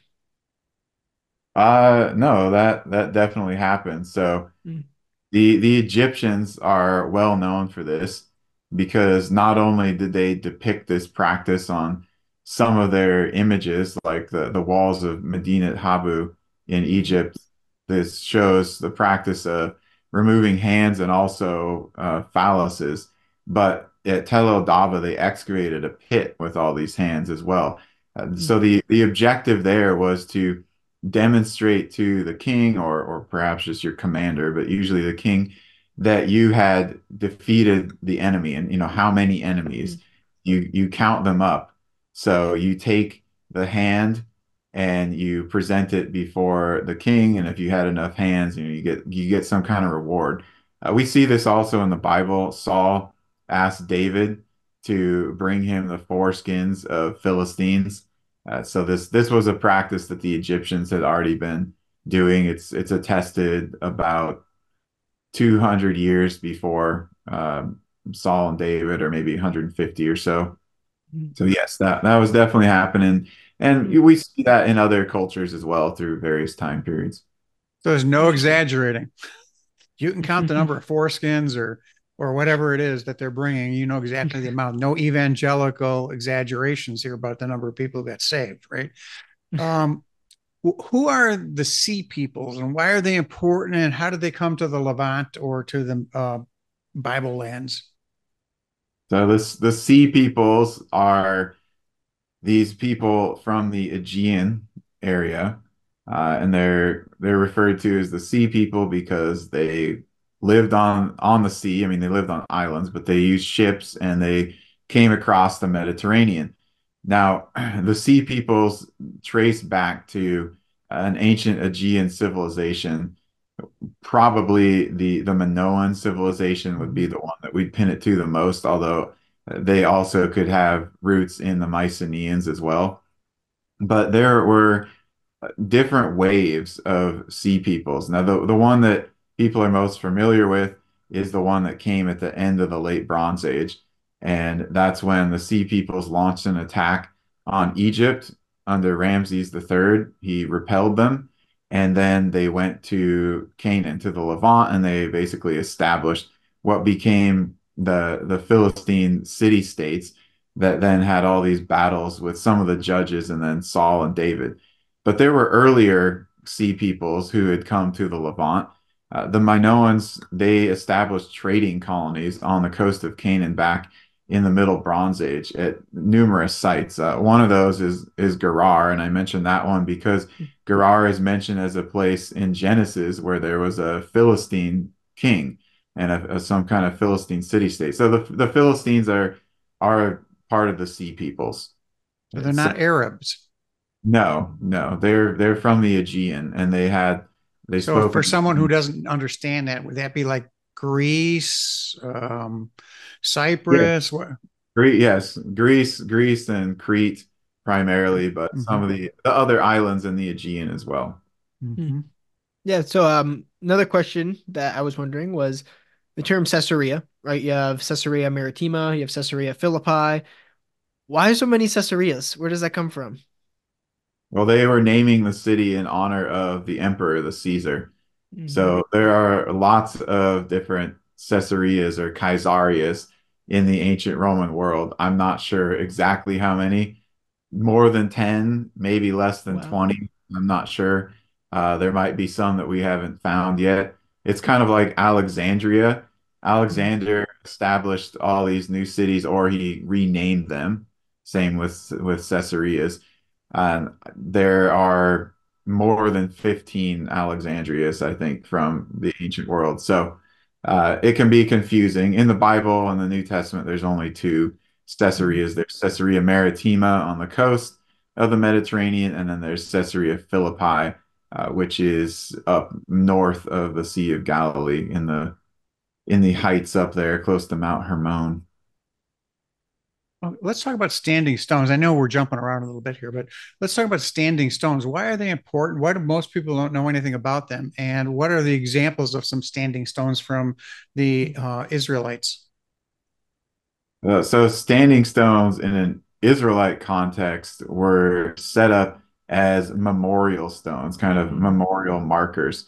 Uh, no, that that definitely happened. So Mm, The the Egyptians are well known for this because not only did they depict this practice on some of their images, like the, the walls of Medinet Habu in Egypt, this shows the practice of removing hands and also uh, phalluses. But at Tel El Dava, they excavated a pit with all these hands as well. Uh, mm, so the the objective there was to demonstrate to the king or or perhaps just your commander, but usually the king, that you had defeated the enemy and you know how many enemies. mm, You you count them up. So you take the hand and you present it before the king, and if you had enough hands, you know, you get you get some kind of reward. Uh, we see this also in the Bible. Saul asked David to bring him the foreskins of Philistines. Uh, so this this was a practice that the Egyptians had already been doing. It's it's attested about two hundred years before um, Saul and David, or maybe one hundred fifty or so. mm, So yes, that that was definitely happening, and mm. we see that in other cultures as well through various time periods. So there's no Interesting. exaggerating. You can count the number of foreskins or or whatever it is that they're bringing. You know exactly the amount. No evangelical exaggerations here about the number of people who got saved, right? Um, who are the sea peoples and why are they important and how did they come to the Levant or to the uh, Bible lands? So this the sea peoples are these people from the Aegean area, uh, and they're they're referred to as the sea people because they lived on on the sea. I mean, they lived on islands, but they used ships and they came across the Mediterranean. Now, the sea peoples trace back to an ancient Aegean civilization. Probably the the Minoan civilization would be the one that we'd pin it to the most, although they also could have roots in the Mycenaeans as well. But there were different waves of sea peoples. Now, the, the one that people are most familiar with is the one that came at the end of the late Bronze Age. And that's when the sea peoples launched an attack on Egypt under Ramses the Third. He repelled them. And then they went to Canaan, to the Levant, and they basically established what became the, the Philistine city states that then had all these battles with some of the judges and then Saul and David. But there were earlier sea peoples who had come to the Levant. Uh, the Minoans, they established trading colonies on the coast of Canaan back in the Middle Bronze Age at numerous sites. Uh, one of those is is Gerar, and I mentioned that one because Gerar is mentioned as a place in Genesis where there was a Philistine king and a, a, some kind of Philistine city state. So the the Philistines are are part of the sea peoples. So they're So not Arabs. no, no, they're they're from the Aegean, and they had they So spoke. for someone who doesn't understand that, would that be like Greece, um, Yeah, Cyprus? What? Greece, yes, Greece, Greece, and Crete primarily, but some Mhm. of the, the other islands in the Aegean as well. Mm. Mhm. Yeah. So, um, another question that I was wondering was the term Caesarea, right? You have Caesarea Maritima, you have Caesarea Philippi. Why so many Caesareas? Where does that come from? Well, they were naming the city in honor of the emperor, the Caesar. Hmm. So there are lots of different Caesareas or Caesarias in the ancient Roman world. I'm not sure exactly how many, more than ten, maybe less than Wow. twenty. I'm not sure. Uh, there might be some that we haven't found yet. It's kind of like Alexandria. Mhm. Alexander established all these new cities, or he renamed them. Same with with Caesareas. Um, there are more than fifteen Alexandrias, I think, from the ancient world. So uh, it can be confusing. In the Bible and the New Testament, there's only two Mhm. Caesareas. There's Caesarea Maritima on the coast of the Mediterranean, and then there's Caesarea Philippi, uh, which is up north of the Sea of Galilee in the in the heights up there close to Mount Hermon. Well, let's talk about standing stones. I know we're jumping around a little bit here, but let's talk about standing stones. Why are they important? Why do most people don't know anything about them? And what are the examples of some standing stones from the uh, Israelites? Uh, so standing stones in an Israelite context were set up as memorial stones, kind of Mhm. memorial markers.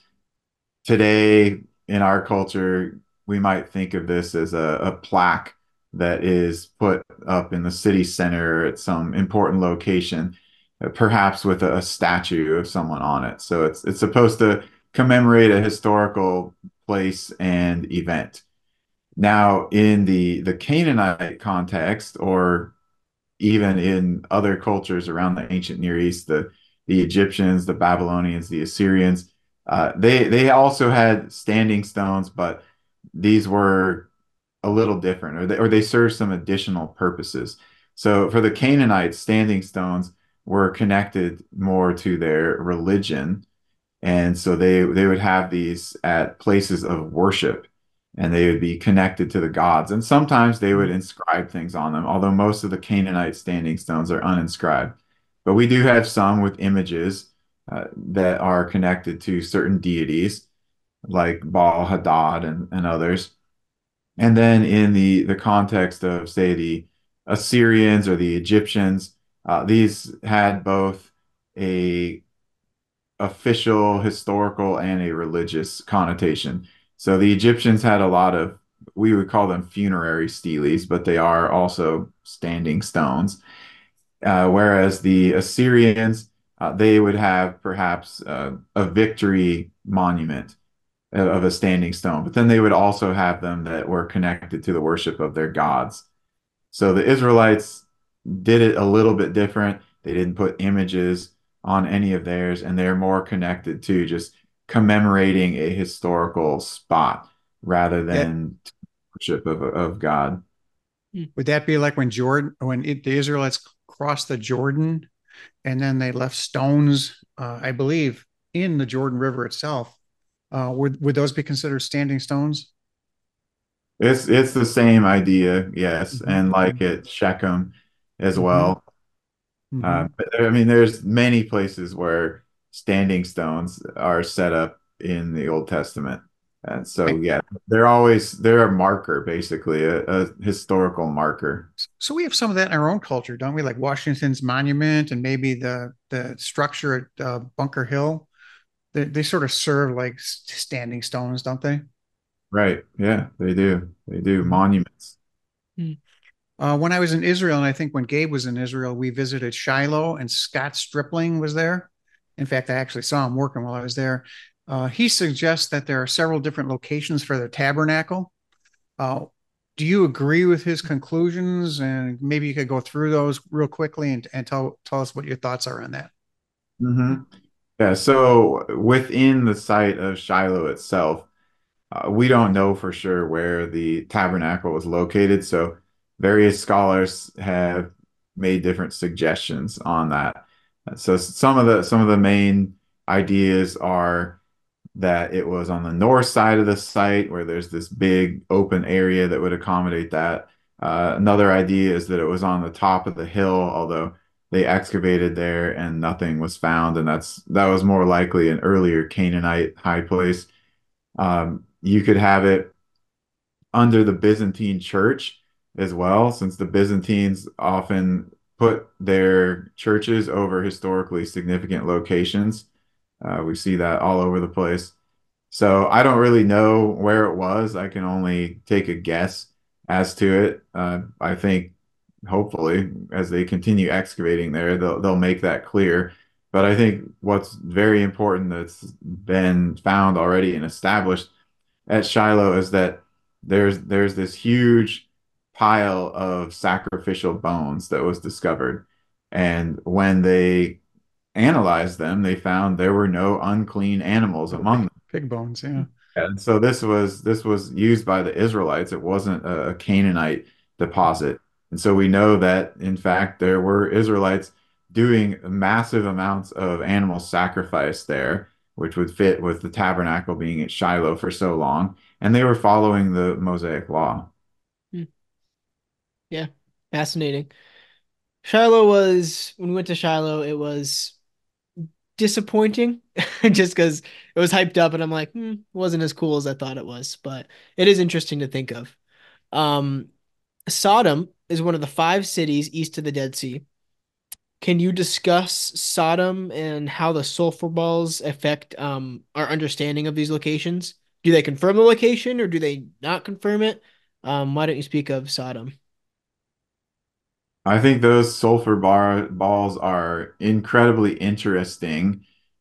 Today, in our culture, we might think of this as a, a plaque that is put up in the city center at some important location, uh, perhaps with a, a statue of someone on it. So it's it's supposed to commemorate a historical place and event. Now, in the the Canaanite context, or even in other cultures around the ancient Near East, the the Egyptians, the Babylonians, the Assyrians, uh, they they also had standing stones, but these were a little different, or they, or they served some additional purposes. So for the Canaanites, standing stones were connected more to their religion, and so they they would have these at places of worship, and they would be connected to the gods. And sometimes they would inscribe things on them, although most of the Canaanite standing stones are uninscribed. But we do have some with images uh, that are connected to certain deities, like Baal Hadad and, and others. And then in the the context of, say, the Assyrians or the Egyptians, uh, these had both a official, historical, and a religious connotation. So the Egyptians had a lot of, we would call them funerary steles, but they are also standing stones. Uh, whereas the Assyrians, uh, they would have perhaps uh, a victory monument of a standing stone, but then they would also have them that were connected to the worship of their gods. So the Israelites did it a little bit different. They didn't put images on any of theirs, and they're more connected to just commemorating a historical spot rather That than worship of, of God. Mhm. would that be like when Jordan, when it, the Israelites crossed the Jordan and then they left stones, uh, I believe, in the Jordan River itself? Uh, would would those be considered standing stones? It's it's the same idea, yes, Mm-hmm, and like mm-hmm, at Shechem as mm-hmm, well. mm-hmm. Uh, but I mean, there's many places where standing stones are set up in the Old Testament. And so, I, yeah, they're always, they're a marker, basically, a, a historical marker. so we have some of that in our own culture, don't we? Like Washington's monument and maybe the the structure at uh, Bunker Hill. They they sort of serve like standing stones, don't they? Right. Yeah, they do. They do. Mhm. Monuments. Mhm. Uh, when I was in Israel, and I think when Gabe was in Israel, we visited Shiloh, and Scott Stripling was there. In fact, I actually saw him working while I was there. Uh, he suggests that there are several different locations for the tabernacle. Uh, do you agree with his conclusions? And maybe you could go through those real quickly and, and tell tell us what your thoughts are on that. Hmm. Yeah. So within the site of Shiloh itself, Uh, we don't know for sure where the tabernacle was located, so various scholars have made different suggestions on that. So some of the some of the main ideas are that it was on the north side of the site where there's this big open area that would accommodate that. Uh, another idea is that it was on the top of the hill, although they excavated there and nothing was found, and that's that was more likely an earlier Canaanite high place. Um, you could have it under the Byzantine Church as well, since the Byzantines often put their churches over historically significant locations. Uh, we see that all over the place. So I don't really know where it was. I can only take a guess as to it. Uh, I think hopefully as they continue excavating there, they'll they'll make that clear. But I think what's very important that's been found already and established at Shiloh is that there's there's this huge pile of sacrificial bones that was discovered. And when they analyzed them, they found there were no unclean animals No among pig, them. pig bones. Yeah. And so this was this was used by the Israelites. It wasn't a, a Canaanite deposit. And so we know that in fact there were Israelites doing massive amounts of animal sacrifice there, which would fit with the tabernacle being at Shiloh for so long. And they were following the Mosaic law. Hmm. Yeah, fascinating. Shiloh was, when we went to Shiloh, it was disappointing just because it was hyped up and I'm like, hmm, it wasn't as cool as I thought it was, but it is interesting to think of. Um, Sodom is one of the five cities east of the Dead Sea. Can you discuss Sodom and how the sulfur balls affect um, our understanding of these locations? Do they confirm the location or do they not confirm it? Um, why don't you speak of Sodom? I think those sulfur bar balls are incredibly interesting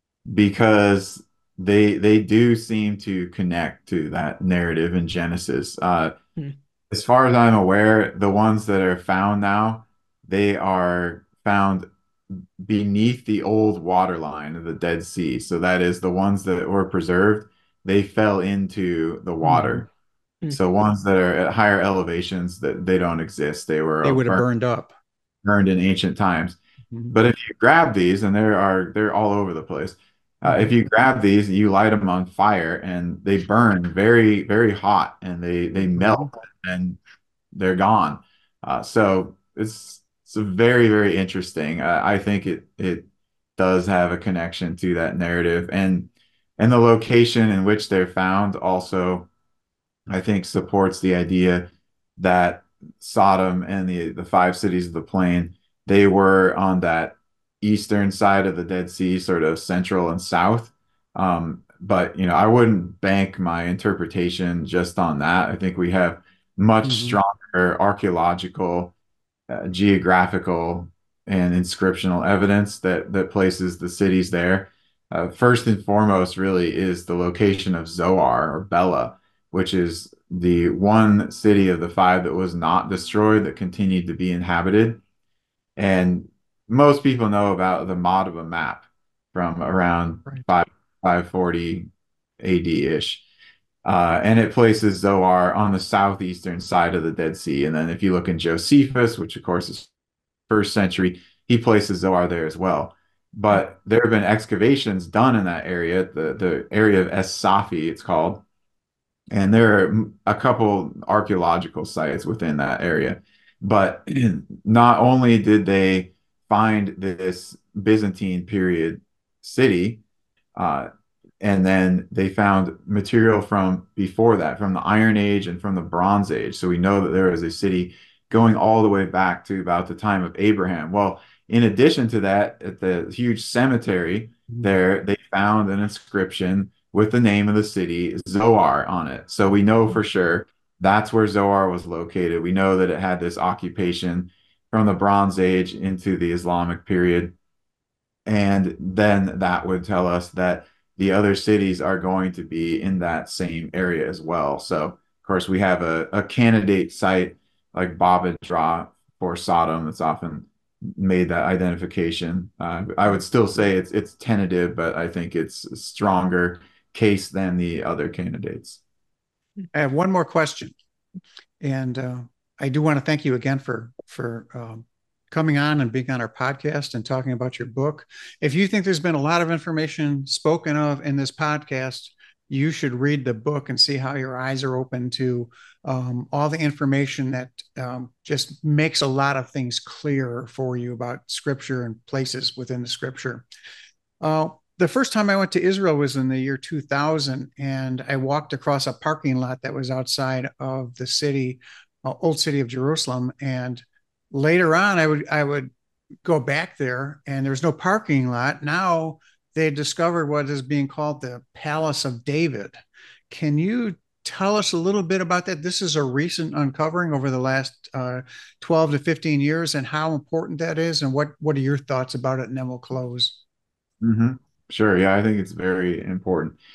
because they they do seem to connect to that narrative in Genesis. Uh, Hmm. as far as I'm aware, the ones that are found now, they are found beneath the old water line of the Dead Sea. So that is the ones that were preserved, they fell into the Mhm. water. Hmm. So ones that are at higher elevations that they don't exist. They They were would have burned, burned up. burned in ancient times. Mhm. But if you grab these, and there are they're all over the place. Uh, if Mhm. you grab these, you light them on fire, and they burn very, very hot, and they they Mhm. melt, and they're gone. Uh, so it's it's a very, very interesting. Uh, I think it it does have a connection to that narrative, and and the location in which they're found also, I think, supports the idea that Sodom and the the five cities of the plain, they were on that eastern side of the Dead Sea, sort of central and south. Um, but you know, I wouldn't bank my interpretation just on that. I think we have much Mhm. stronger archaeological, uh, geographical, and inscriptional evidence that that places the cities there. Uh, first and foremost, really, is the location of Zoar or Bela, which is the one city of the five that was not destroyed, that continued to be inhabited. And most people know about the Madaba map from around Right. five, 540 A D-ish. Uh, and it places Zoar on the southeastern side of the Dead Sea. And then if you look in Josephus, which of course is first century, he places Zoar there as well. But there have been excavations done in that area, the, the area of Es Safi, it's called, and there are a couple archaeological sites within that area. But not only did they find this Byzantine period city, uh, and then they found material from before that, from the Iron Age and from the Bronze Age. So we know that there is a city going all the way back to about the time of Abraham. Well, in addition to that, at the huge cemetery Mhm. there, they found an inscription with the name of the city, Zoar, on it. So we know for sure that's where Zoar was located. We know that it had this occupation from the Bronze Age into the Islamic period. And then that would tell us that the other cities are going to be in that same area as well. So, of course, we have a, a candidate site like Baba Drah for Sodom that's often made that identification. Uh, I would still say it's it's tentative, but I think it's a stronger case than the other candidates. I have one more question. And uh, I do want to thank you again for for um, coming on and being on our podcast and talking about your book. If you think there's been a lot of information spoken of in this podcast, you should read the book and see how your eyes are open to um, all the information that um, just makes a lot of things clearer for you about Scripture and places within the Scripture. Uh, the first time I went to Israel was in the year two thousand, and I walked across a parking lot that was outside of the city, uh, old city of Jerusalem. And later on, I would I would go back there, and there was no parking lot. Now they discovered what is being called the Palace of David. Can you tell us a little bit about that? This is a recent uncovering over the last uh, twelve to fifteen years, and how important that is, and what what are your thoughts about it? And then we'll close. Hmm. Sure. Yeah, I think it's very important.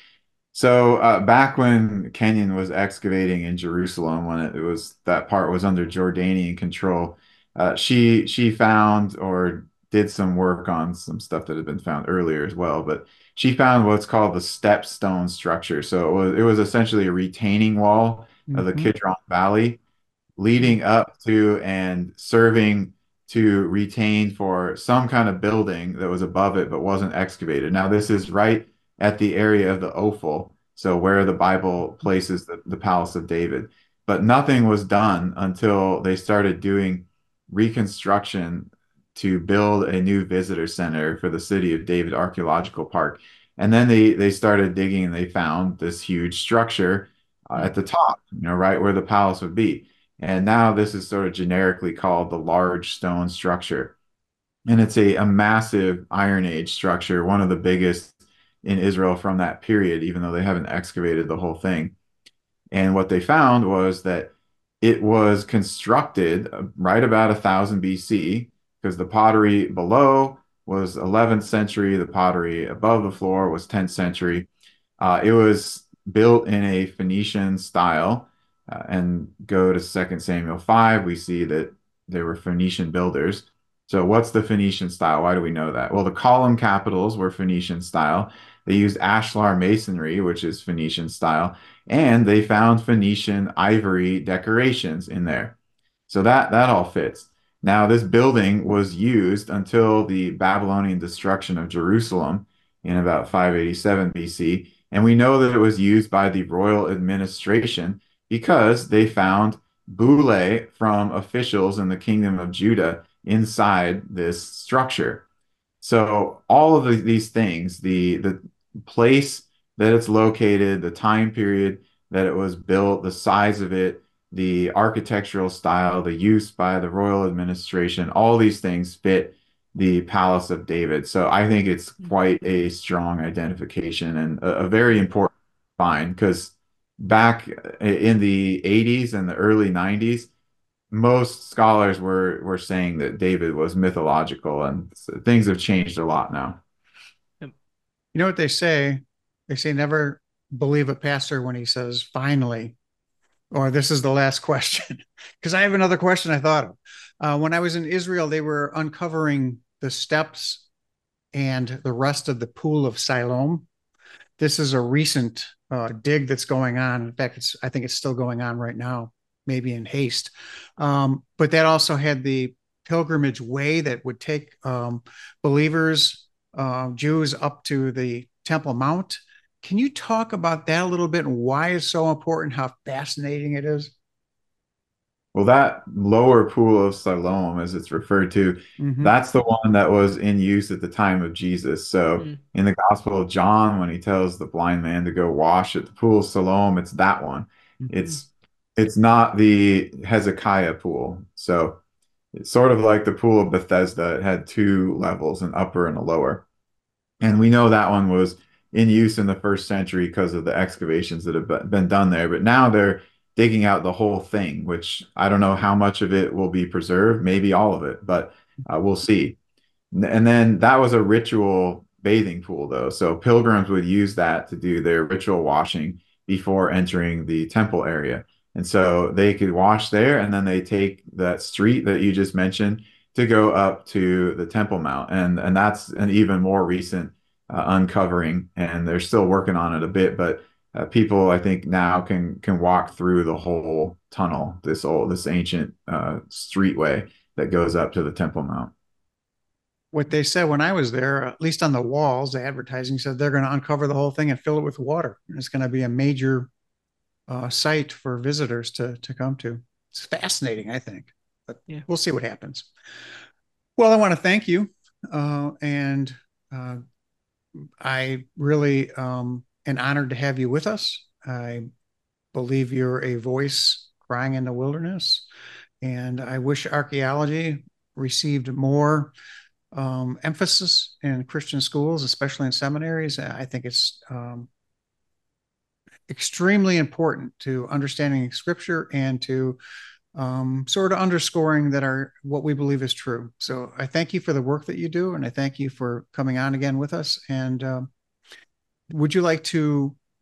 So uh, back when Kenyon was excavating in Jerusalem, when it, it was that part was under Jordanian control, uh, she she found or did some work on some stuff that had been found earlier as well. But she found what's called the stepstone structure. So it was it was essentially a retaining wall of the Mm-hmm. Kidron Valley leading up to and serving to retain for some kind of building that was above it but wasn't excavated. Now, this is right at the area of the Ophel, so where the Bible places the, the Palace of David. But nothing was done until they started doing reconstruction to build a new visitor center for the City of David Archaeological Park. And then they they started digging and they found this huge structure uh, at the top, you know, right where the palace would be. And now this is sort of generically called the large stone structure. And it's a, a massive Iron Age structure, one of the biggest in Israel from that period, even though they haven't excavated the whole thing. And what they found was that it was constructed uh, right about one thousand B C because the pottery below was eleventh century, the pottery above the floor was tenth century. Uh, it was built in a Phoenician style. Uh, and go to Second Samuel five, we see that they were Phoenician builders. So, what's the Phoenician style? Why do we know that? Well, the column capitals were Phoenician style. They used ashlar masonry, which is Phoenician style, and they found Phoenician ivory decorations in there. So that that all fits. Now, this building was used until the Babylonian destruction of Jerusalem in about five eighty-seven B C. And we know that it was used by the royal administration because they found bullae from officials in the kingdom of Judah inside this structure. So all of the, these things, the the place that it's located, the time period that it was built, the size of it, the architectural style, the use by the royal administration, all these things fit the Palace of David. So I think it's quite a strong identification and a, a very important find because back in the eighties and the early nineties, most scholars were were saying that David was mythological, and things have changed a lot now. Yep. You know what they say? They say never believe a pastor when he says finally, or this is the last question. Because I have another question I thought of. Uh, when I was in Israel, they were uncovering the steps and the rest of the pool of Siloam. This is a recent uh, dig that's going on. In fact, it's I think it's still going on right now, maybe in haste. Um, but that also had the pilgrimage way that would take um, believers, uh, Jews, up to the Temple Mount. Can you talk about that a little bit and why it's so important, how fascinating it is? Well, that lower pool of Siloam, as it's referred to, Mm-hmm. that's the one that was in use at the time of Jesus. So Mm. in the Gospel of John, when he tells the blind man to go wash at the pool of Siloam, it's that one. Mm-hmm. It's it's not the Hezekiah pool. So it's sort of like the pool of Bethesda. It had two levels, an upper and a lower. And we know that one was in use in the first century because of the excavations that have been done there. But now they're digging out the whole thing, which I don't know how much of it will be preserved, maybe all of it, but uh, we'll see. And then that was a ritual bathing pool, though. So pilgrims would use that to do their ritual washing before entering the temple area. And so they could wash there, and then they take that street that you just mentioned to go up to the Temple Mount. And and that's an even more recent uh, uncovering, and they're still working on it a bit, but uh, people I think now can can walk through the whole tunnel, this old this ancient uh, streetway that goes up to the Temple Mount. What they said when I was there, at least on the walls, the advertising said they're going to uncover the whole thing and fill it with water. And it's going to be a major uh, site for visitors to to come to. It's fascinating, I think, but Yeah. we'll see what happens. Well, I want to thank you, uh, and uh, I really um, am honored to have you with us. I believe you're a voice crying in the wilderness, and I wish archaeology received more um, emphasis in Christian schools, especially in seminaries. I think it's um, extremely important to understanding Scripture and to um, sort of underscoring that our what we believe is true. So I thank you for the work that you do, and I thank you for coming on again with us. And um, would you like to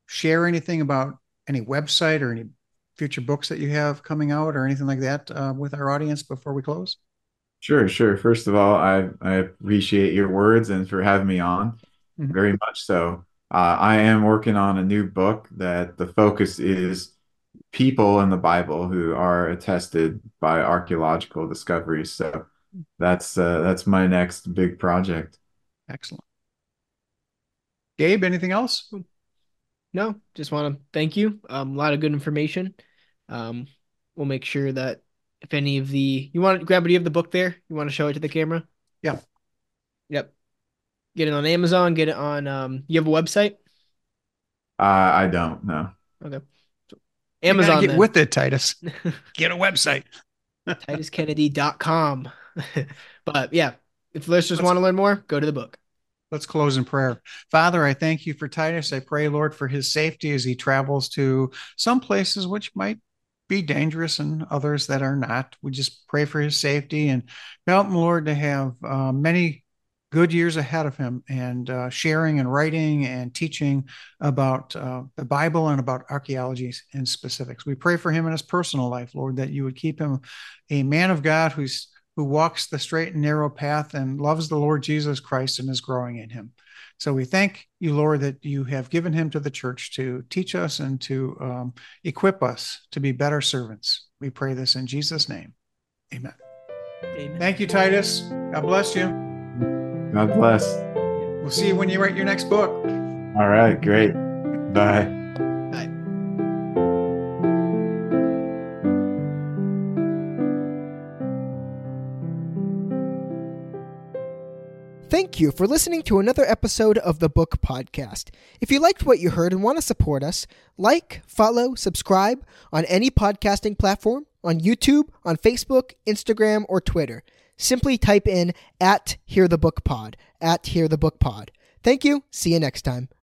share anything about any website or any future books that you have coming out or anything like that uh, with our audience before we close? Sure, sure. First of all, I, I appreciate your words and for having me on. Mhm. Very much so. Uh, I am working on a new book that the focus is people in the Bible who are attested by archaeological discoveries. So that's uh, that's my next big project. Excellent. Gabe, anything else? No, just want to thank you. Um, a lot of good information. Um, we'll make sure that if any of the you want to grab, do you have the book there? You want to show it to the camera? Yeah. Yep. Get it on Amazon. Get it on. Um, you have a website? Uh, I don't know. Okay. So, You gotta Amazon get then. with it, Titus. Get a website. Titus Kennedy dot com. But yeah, if listeners Let's- want to learn more, go to the book. Let's close in prayer. Father, I thank you for Titus. I pray, Lord, for his safety as he travels to some places which might be dangerous and others that are not. We just pray for his safety and help him, Lord, to have uh, many good years ahead of him and uh, sharing and writing and teaching about uh, the Bible and about archaeology in specifics. We pray for him in his personal life, Lord, that you would keep him a man of God who's who walks the straight and narrow path and loves the Lord Jesus Christ and is growing in him. So we thank you, Lord, that you have given him to the church to teach us and to um, equip us to be better servants. We pray this in Jesus' name. Amen. Amen. Thank you, Titus. God bless you. God bless. We'll see you when you write your next book. All right, great. Bye. Bye. Thank you for listening to another episode of the Book Podcast. If you liked what you heard and want to support us, like, follow, subscribe on any podcasting platform, on YouTube, on Facebook, Instagram, or Twitter. Simply type in at Hear the Book Pod, at Hear the Book Pod. Thank you. See you next time.